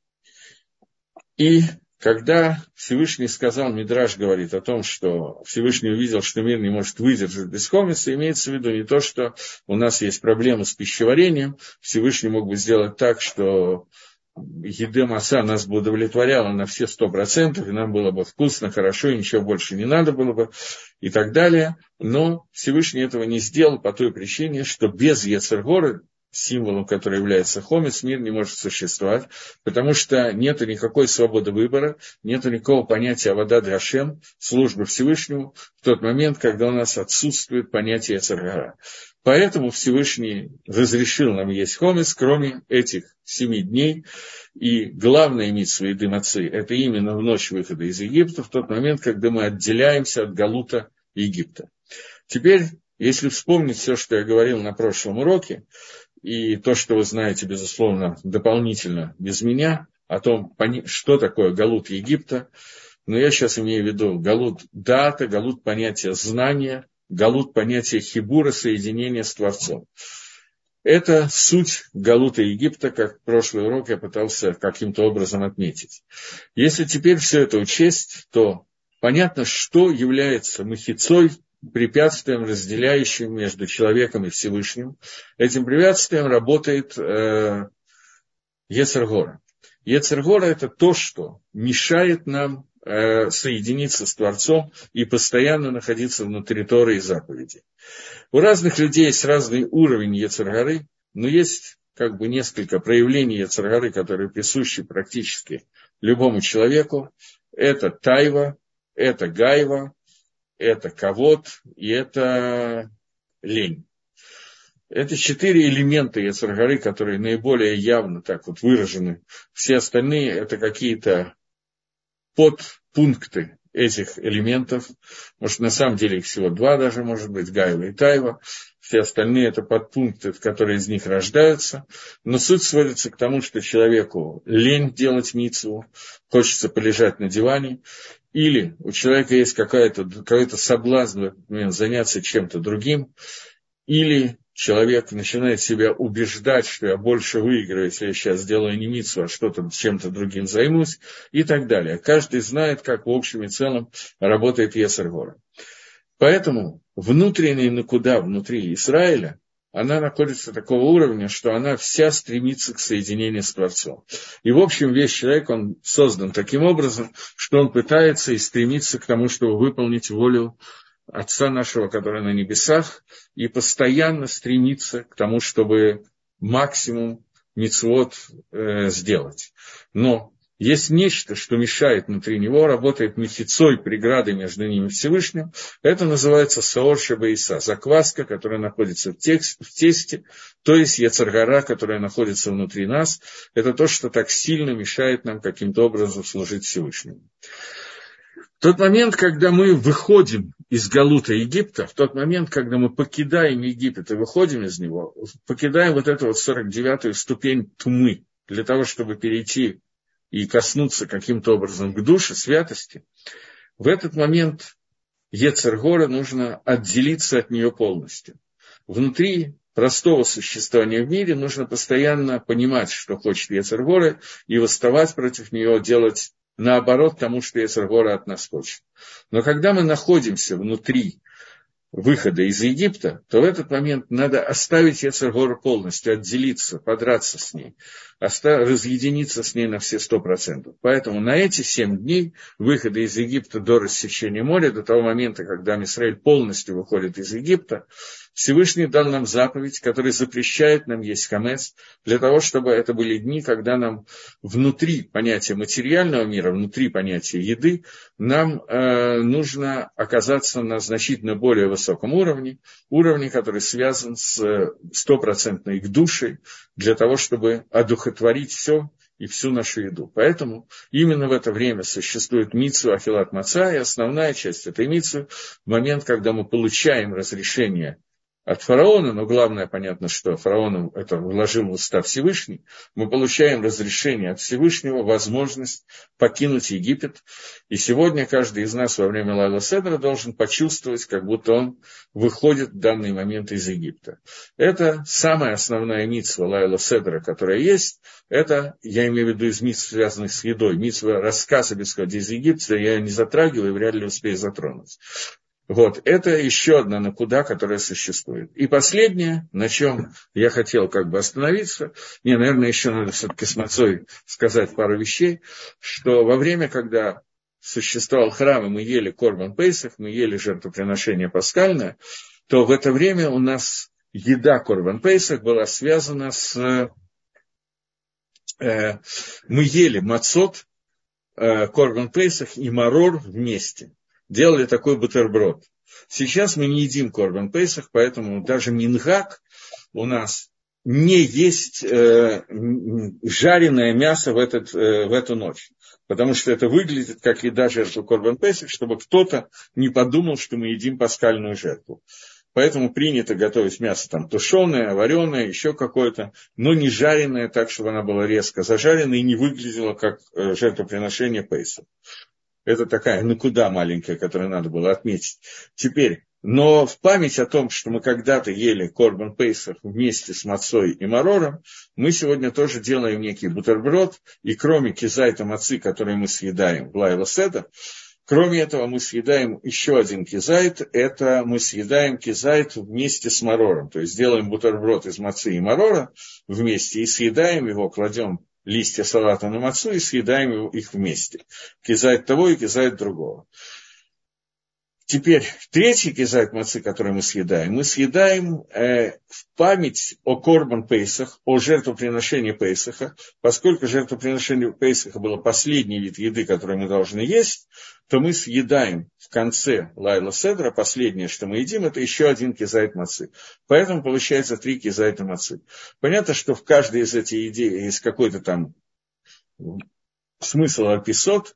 И когда Всевышний сказал, Мидраш говорит о том, что Всевышний увидел, что мир не может выдержать без хомеца, имеется в виду не то, что у нас есть проблемы с пищеварением, Всевышний мог бы сделать так, что еда маца нас бы удовлетворяла на все сто процентов, и нам было бы вкусно, хорошо, и ничего больше не надо было бы, и так далее. Но Всевышний этого не сделал по той причине, что без йецер гары, символом, который является хомец, мир не может существовать, потому что нет никакой свободы выбора, нет никакого понятия авода драшем, службы Всевышнему, в тот момент, когда у нас отсутствует понятие йецер гара. Поэтому Всевышний разрешил нам есть хомец, кроме этих семи дней. И главное мицва еды мацы – это именно в ночь выхода из Египта, в тот момент, когда мы отделяемся от галута Египта. Теперь, если вспомнить все, что я говорил на прошлом уроке, и то, что вы знаете, безусловно, дополнительно без меня, о том, что такое галут Египта, но я сейчас имею в виду галут дата, галут понятия знания, галут понятия хибура, соединения с Творцом. Это суть галута Египта, как в прошлый урок я пытался каким-то образом отметить. Если теперь все это учесть, то понятно, что является махицой, препятствием, разделяющим между человеком и Всевышним. Этим препятствием работает э, йецер гара. Йецер гара – это то, что мешает нам э, соединиться с Творцом и постоянно находиться на территории заповедей. У разных людей есть разный уровень йецер гары, но есть как бы несколько проявлений йецер гары, которые присущи практически любому человеку, это тайва, это гайва, это кавод и это лень. Это четыре элемента Йецер гары, которые наиболее явно так вот выражены. Все остальные это какие-то подпункты этих элементов. Может, на самом деле их всего два даже, может быть, гайва и тайва. Все остальные это подпункты, которые из них рождаются. Но суть сводится к тому, что человеку лень делать мицву, хочется полежать на диване. Или у человека есть какая-то, какой-то соблазн в этот момент заняться чем-то другим. Или человек начинает себя убеждать, что я больше выиграю, если я сейчас сделаю не мицву, а что-то чем-то другим займусь, и так далее. Каждый знает, как в общем и целом работает Йецер гара. Поэтому внутренняя накуда внутри Израиля, она находится такого уровня, что она вся стремится к соединению с Творцом. И в общем весь человек, он создан таким образом, что он пытается и стремится к тому, чтобы выполнить волю Отца нашего, который на небесах, и постоянно стремится к тому, чтобы максимум мицвот э, сделать. Но есть нечто, что мешает внутри него, работает мехицой, преградой между ними Всевышним. Это называется саор шебаиса, закваска, которая находится в, текст, в тесте, то есть Йецер гара, которая находится внутри нас. Это то, что так сильно мешает нам каким-то образом служить Всевышнему. В тот момент, когда мы выходим из Галута Египта, в тот момент, когда мы покидаем Египет и выходим из него, покидаем вот эту вот сорок девятую ступень тумы, для того, чтобы перейти и коснуться каким-то образом к душе, святости, в этот момент Йецер гара нужно отделиться от нее полностью. Внутри простого существования в мире нужно постоянно понимать, что хочет Йецер гара, и восставать против нее, делать наоборот тому, что Йецер гара от нас хочет. Но когда мы находимся внутри выхода из Египта, то в этот момент надо оставить Йецер гару полностью, отделиться, подраться с ней, остав... разъединиться с ней на все сто процентов. Поэтому на эти семь дней выхода из Египта до рассечения моря, до того момента, когда Израиль полностью выходит из Египта, Всевышний дал нам заповедь, которая запрещает нам есть хамец, для того, чтобы это были дни, когда нам внутри понятия материального мира, внутри понятия еды, нам э, нужно оказаться на значительно более высоком уровне, уровне, который связан с стопроцентной их душей, для того, чтобы одухотворить все и всю нашу еду. Поэтому именно в это время существует мицва ахилат маца, и основная часть этой мицвы в момент, когда мы получаем разрешение от фараона, но главное, понятно, что фараону это вложил в уста Всевышний, мы получаем разрешение от Всевышнего, возможность покинуть Египет. И сегодня каждый из нас во время Лайла Седра должен почувствовать, как будто он выходит в данный момент из Египта. Это самая основная мицва Лайла Седра, которая есть. Это, я имею в виду из мицв, связанных с едой. Мицва рассказа об исходе из Египта я не затрагиваю и вряд ли успею затронуть. Вот, это еще одна накуда, которая существует. И последнее, на чем я хотел как бы остановиться, мне, наверное, еще надо все-таки с мацой сказать пару вещей, что во время, когда существовал храм, и мы ели корбан пейсах, мы ели жертвоприношение пасхальное, то в это время у нас еда корбан пейсах была связана с... Э, мы ели мацот, э, корбан пейсах и марор вместе. Делали такой бутерброд. Сейчас мы не едим корбан пейсах, поэтому даже мингак у нас не есть э, жареное мясо в, этот, э, в эту ночь. Потому что это выглядит как еда жертвы корбан пейсах, чтобы кто-то не подумал, что мы едим пасхальную жертву. Поэтому принято готовить мясо там тушеное, вареное, еще какое-то, но не жареное так, чтобы оно было резко зажарено и не выглядело как э, жертвоприношение пейсах. Это такая накуда маленькая, которую надо было отметить. Теперь, но в память о том, что мы когда-то ели корбан пейсах вместе с мацой и марором, мы сегодня тоже делаем некий бутерброд, и кроме кизайта мацы, который мы съедаем в Лайла Седер, кроме этого мы съедаем еще один кизайт, это мы съедаем кизайт вместе с марором, то есть делаем бутерброд из мацы и марора вместе и съедаем его, кладем листья салата на мацу и съедаем их вместе. Кизайт того и кизайт другого. Теперь третий кизайт мацы, который мы съедаем, мы съедаем э, в память о Корбан Пейсах, о жертвоприношении Пейсаха. Поскольку жертвоприношение Пейсаха было последний вид еды, который мы должны есть, то мы съедаем в конце Лайла Седра, последнее, что мы едим, это еще один кизайт мацы. Поэтому получается три кизайта мацы. Понятно, что в каждой из этих идей есть какой-то там смысл аписот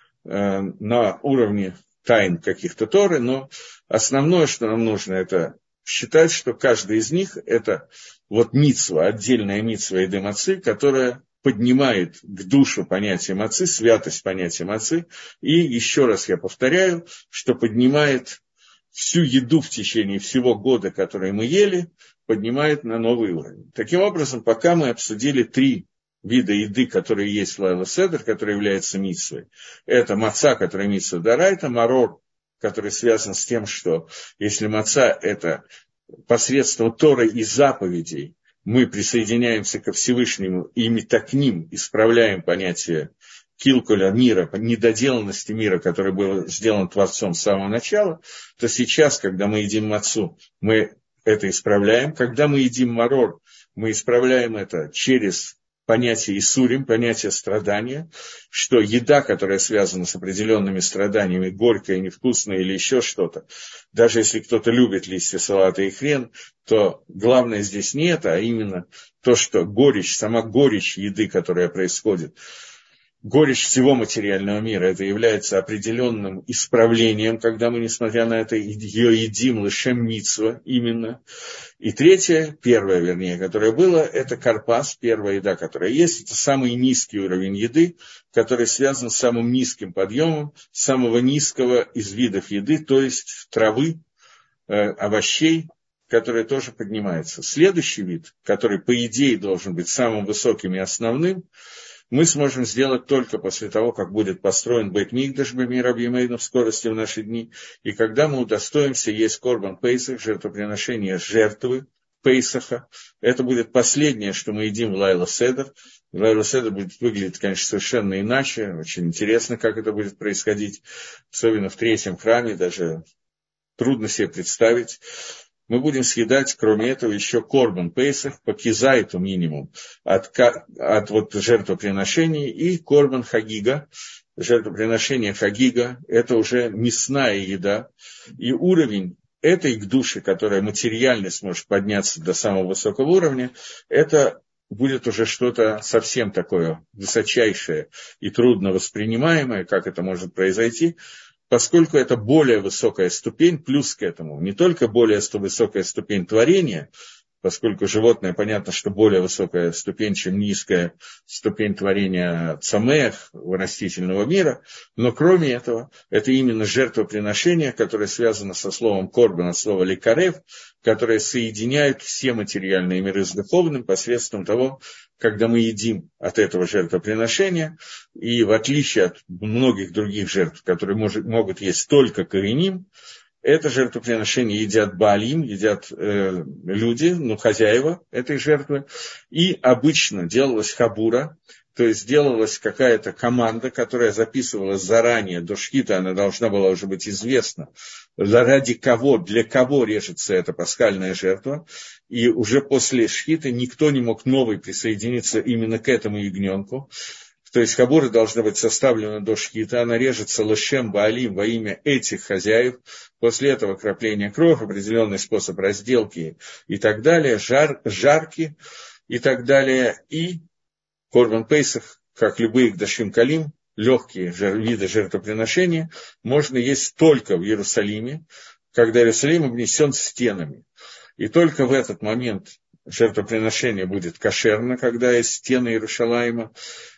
э, на уровне тайн каких-то Торы, но основное, что нам нужно, это считать, что каждый из них – это вот мицва, отдельная мицва еды мацы, которая поднимает к душу понятие мацы, святость понятия мацы, и еще раз я повторяю, что поднимает всю еду в течение всего года, которую мы ели, поднимает на новый уровень. Таким образом, пока мы обсудили три вида еды, которые есть в Лайла Седер, который является мицвой. Это маца, которая мицва дарайта, марор, который связан с тем, что если маца – это посредством Торы и заповедей, мы присоединяемся ко Всевышнему и метакним, исправляем понятие килкуля мира, недоделанности мира, который был сделан Творцом с самого начала, то сейчас, когда мы едим мацу, мы это исправляем. Когда мы едим марор, мы исправляем это через понятие Исурим, понятие страдания, что еда, которая связана с определенными страданиями, горькая, невкусная или еще что-то, даже если кто-то любит листья салата и хрен, то главное здесь не это, а именно то, что горечь, сама горечь еды, которая происходит, горечь всего материального мира, это является определенным исправлением, когда мы, несмотря на это, ее едим лешем мицва именно. И третье, первое, вернее, которое было, это карпас, первая еда, которая есть, это самый низкий уровень еды, который связан с самым низким подъемом, самого низкого из видов еды, то есть травы, э, овощей, который тоже поднимается. Следующий вид, который, по идее, должен быть самым высоким и основным, мы сможем сделать только после того, как будет построен Бейт Микдаш бемир Абьемейну в скорости в наши дни, и когда мы удостоимся есть Корбан Пейсах, жертвоприношение жертвы Пейсаха. Это будет последнее, что мы едим в Лайла Седер. Лайла Седер будет выглядеть, конечно, совершенно иначе. Очень интересно, как это будет происходить, особенно в третьем храме, даже трудно себе представить. Мы будем съедать, кроме этого, еще Корбан Пейсах по кизайту минимум от, от вот жертвоприношений и Корбан Хагига. Жертвоприношение Хагига – это уже мясная еда. И уровень этой души, которая материально сможет подняться до самого высокого уровня, это будет уже что-то совсем такое высочайшее и трудно воспринимаемое, как это может произойти, поскольку это более высокая ступень, плюс к этому не только более высокая ступень творения, поскольку животное, понятно, что более высокая ступень, чем низкая ступень творения цамех, растительного мира, но кроме этого, это именно жертвоприношение, которое связано со словом корбан, от слова лекарев, которое соединяет все материальные миры с духовным посредством того, когда мы едим от этого жертвоприношения, и в отличие от многих других жертв, которые может, могут есть только кореним, это жертвоприношение едят Баалим, едят э, люди, ну, хозяева этой жертвы. И обычно делалась хабура, то есть делалась какая-то команда, которая записывалась заранее, до шхита она должна была уже быть известна, ради кого, для кого режется эта пасхальная жертва. И уже после шхита никто не мог новый присоединиться именно к этому ягненку. То есть хабура должна быть составлена до шхита, она режется лешем баалим во имя этих хозяев, после этого крапление крови, определенный способ разделки и так далее, жар, жарки и так далее, и корбан пейсах, как любые кдашим калим, легкие жер, виды жертвоприношения, можно есть только в Иерусалиме, когда Иерусалим обнесен стенами. И только в этот момент жертвоприношение будет кошерно, когда есть стены Иерушалаима,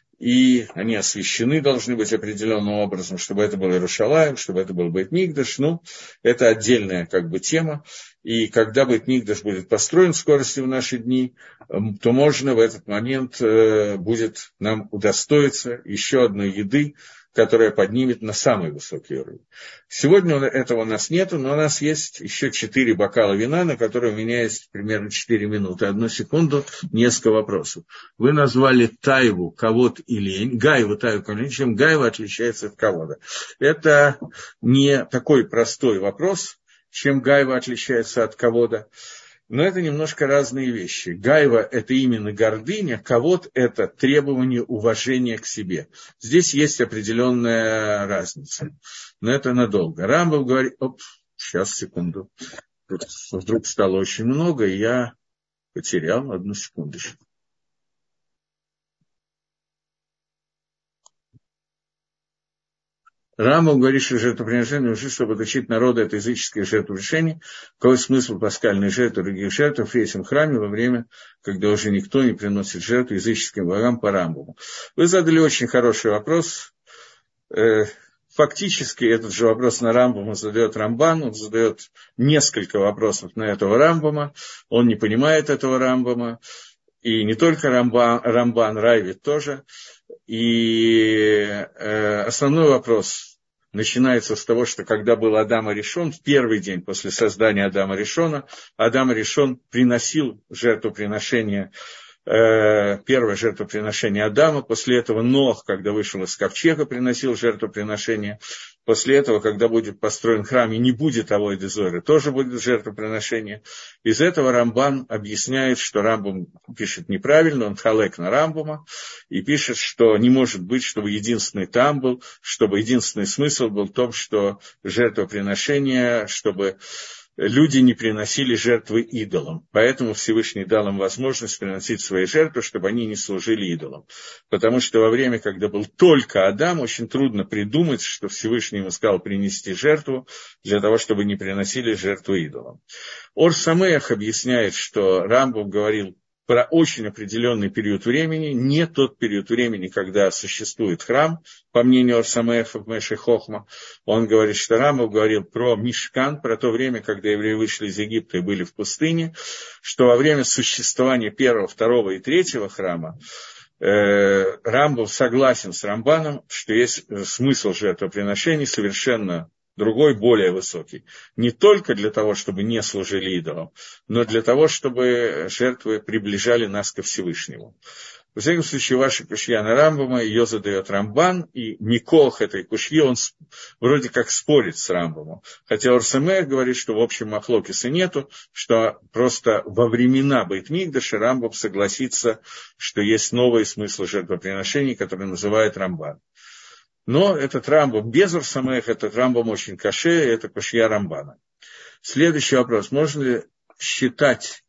и они освящены должны быть определенным образом, чтобы это был Иерушалаим, чтобы это был Бейт Микдаш. Ну, это отдельная как бы тема. И когда Бейт Микдаш будет построен в скорости в наши дни, то можно в этот момент э, будет нам удостоиться еще одной еды, которая поднимет на самый высокий уровень. Сегодня этого у нас нету, но у нас есть еще четыре бокала вина, на которые у меня есть примерно четыре минуты. Одну секунду, несколько вопросов. Вы назвали тайву, кавод и лень. Гайву, тайву, кавод, лень. Чем гайва отличается от кавода? Это не такой простой вопрос, чем гайва отличается от кавода. Но это немножко разные вещи. Гайва – это именно гордыня, кавод – это требование уважения к себе. Здесь есть определенная разница. Но это надолго. Рамбам говорит... Оп, сейчас, секунду. Тут вдруг стало очень много, и я потерял одну секундочку. Рамбам говорит, что жертвоприношение нужно, чтобы отучить народа от языческих жертвоприношений. Какой смысл пасхальной жертвы и других жертв в Фейсом храме во время, когда уже никто не приносит жертву языческим богам по Рамбаму? Вы задали очень хороший вопрос. Фактически этот же вопрос на Рамбама задает Рамбан. Он задает несколько вопросов на этого Рамбама. Он не понимает этого Рамбама. И не только Рамбан, Рамбан Райвит тоже. И э, основной вопрос начинается с того, что когда был Адам Аришон, в первый день после создания Адама Аришона, Адам Аришон приносил жертвоприношение, э, первое жертвоприношение Адама, после этого Ноах, когда вышел из ковчега, приносил жертвоприношение, после этого, когда будет построен храм и не будет авой де зоры, тоже будет жертвоприношение. Из этого Рамбан объясняет, что Рамбам пишет неправильно, он халек на Рамбама, и пишет, что не может быть, чтобы единственный там был, чтобы единственный смысл был в том, что жертвоприношение, чтобы люди не приносили жертвы идолам. Поэтому Всевышний дал им возможность приносить свои жертвы, чтобы они не служили идолам. Потому что во время, когда был только Адам, очень трудно придумать, что Всевышний ему сказал принести жертву для того, чтобы не приносили жертвы идолам. Ор Самеах объясняет, что Рамбам говорил про очень определенный период времени, не тот период времени, когда существует храм, по мнению Ор Самеаха в Меше Хохма. Он говорит, что Рамбам говорил про Мишкан, про то время, когда евреи вышли из Египта и были в пустыне, что во время существования первого, второго и третьего храма э, Рамбам согласен с Рамбаном, что есть смысл жертвоприношений совершенно другой, более высокий. Не только для того, чтобы не служили идолам, но для того, чтобы жертвы приближали нас ко Всевышнему. Во всяком случае, ваша кушья на Рамбама, ее задает Рамбан, и Миколх этой кушьи, он вроде как спорит с Рамбамом. Хотя Ор Самеах говорит, что в общем махлокиса нету, что просто во времена Бейт Микдаша Рамбам согласится, что есть новые смыслы жертвоприношений, которые называют Рамбан. Но этот Рамбам без Ор Самеаха, этот Рамбам очень каше, это кушья Рамбана. Следующий вопрос. Можно ли считать,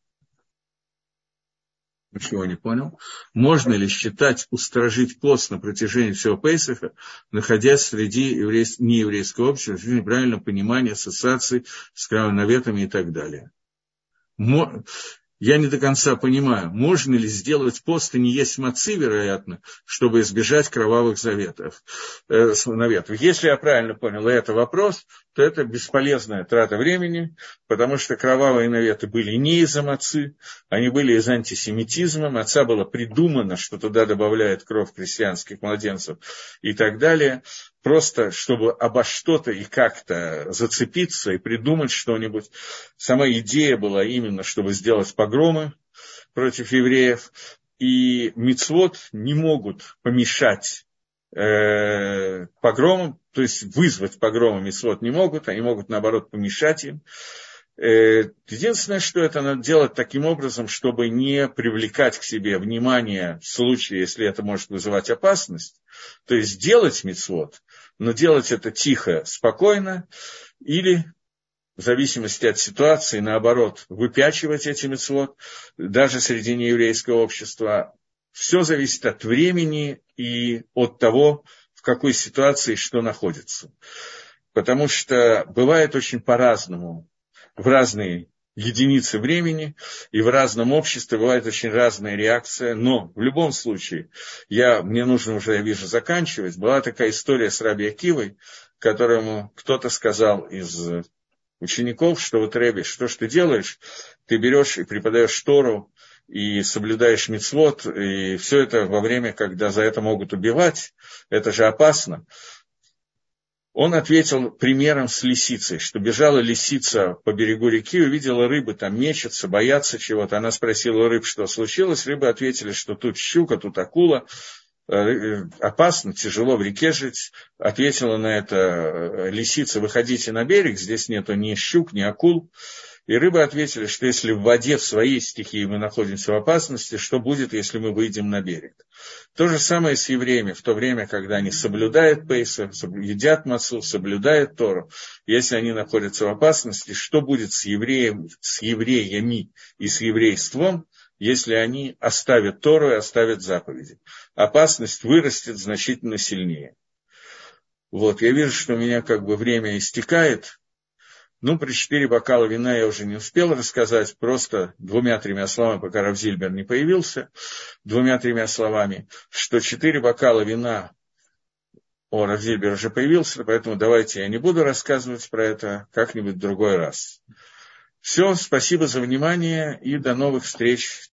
ничего не понял, можно ли считать устражить пост на протяжении всего Пейсаха, находясь среди еврейс... нееврейского общества, с неправильным пониманием ассоциаций с кровавыми наветами и так далее? Мо... Я не до конца понимаю, можно ли сделать пост и не есть мацы, вероятно, чтобы избежать кровавых заветов, э, наветов. Если я правильно понял, и это вопрос, то это бесполезная трата времени, потому что кровавые наветы были не из-за мацы, они были из антисемитизма. Маца было придумано, что туда добавляют кровь крестьянских младенцев и так далее. Просто, чтобы обо что-то и как-то зацепиться и придумать что-нибудь. Сама идея была именно, чтобы сделать погромы против евреев. И мицвот не могут помешать э, погромам, то есть вызвать погромы мицвот не могут, они могут, наоборот, помешать им. Единственное, что это надо делать таким образом, чтобы не привлекать к себе внимание в случае, если это может вызывать опасность. То есть делать мицвот, но делать это тихо, спокойно, или в зависимости от ситуации, наоборот, выпячивать эти мицвот, даже среди нееврейского общества. Все зависит от времени и от того, в какой ситуации что находится. Потому что бывает очень по-разному. В разные единицы времени и в разном обществе бывает очень разная реакция, но в любом случае, я, мне нужно уже, я вижу, заканчивать. Была такая история с Раби Акивой, которому кто-то сказал из учеников, что вот, Реби, что ж ты делаешь? Ты берешь и преподаешь Тору, и соблюдаешь мицвот, и все это во время, когда за это могут убивать, это же опасно. Он ответил примером с лисицей, что бежала лисица по берегу реки, увидела рыбы, там мечется, боятся чего-то. Она спросила у рыб, что случилось. Рыбы ответили, что тут щука, тут акула. Опасно, тяжело в реке жить. Ответила на это лисица: выходите на берег, здесь нету ни щук, ни акул. И рыбы ответили, что если в воде, в своей стихии мы находимся в опасности, что будет, если мы выйдем на берег? То же самое с евреями, в то время, когда они соблюдают Пейсах, едят мацу, соблюдают Тору. Если они находятся в опасности, что будет с, евреем, с евреями и с еврейством, если они оставят Тору и оставят заповеди? Опасность вырастет значительно сильнее. Вот, я вижу, что у меня как бы время истекает. Ну, про четыре бокала вина я уже не успел рассказать, просто двумя-тремя словами, пока Рав Зильбер не появился, двумя-тремя словами, что четыре бокала вина, о, Рав Зильбер уже появился, поэтому давайте я не буду рассказывать про это, как-нибудь в другой раз. Все, спасибо за внимание и до новых встреч.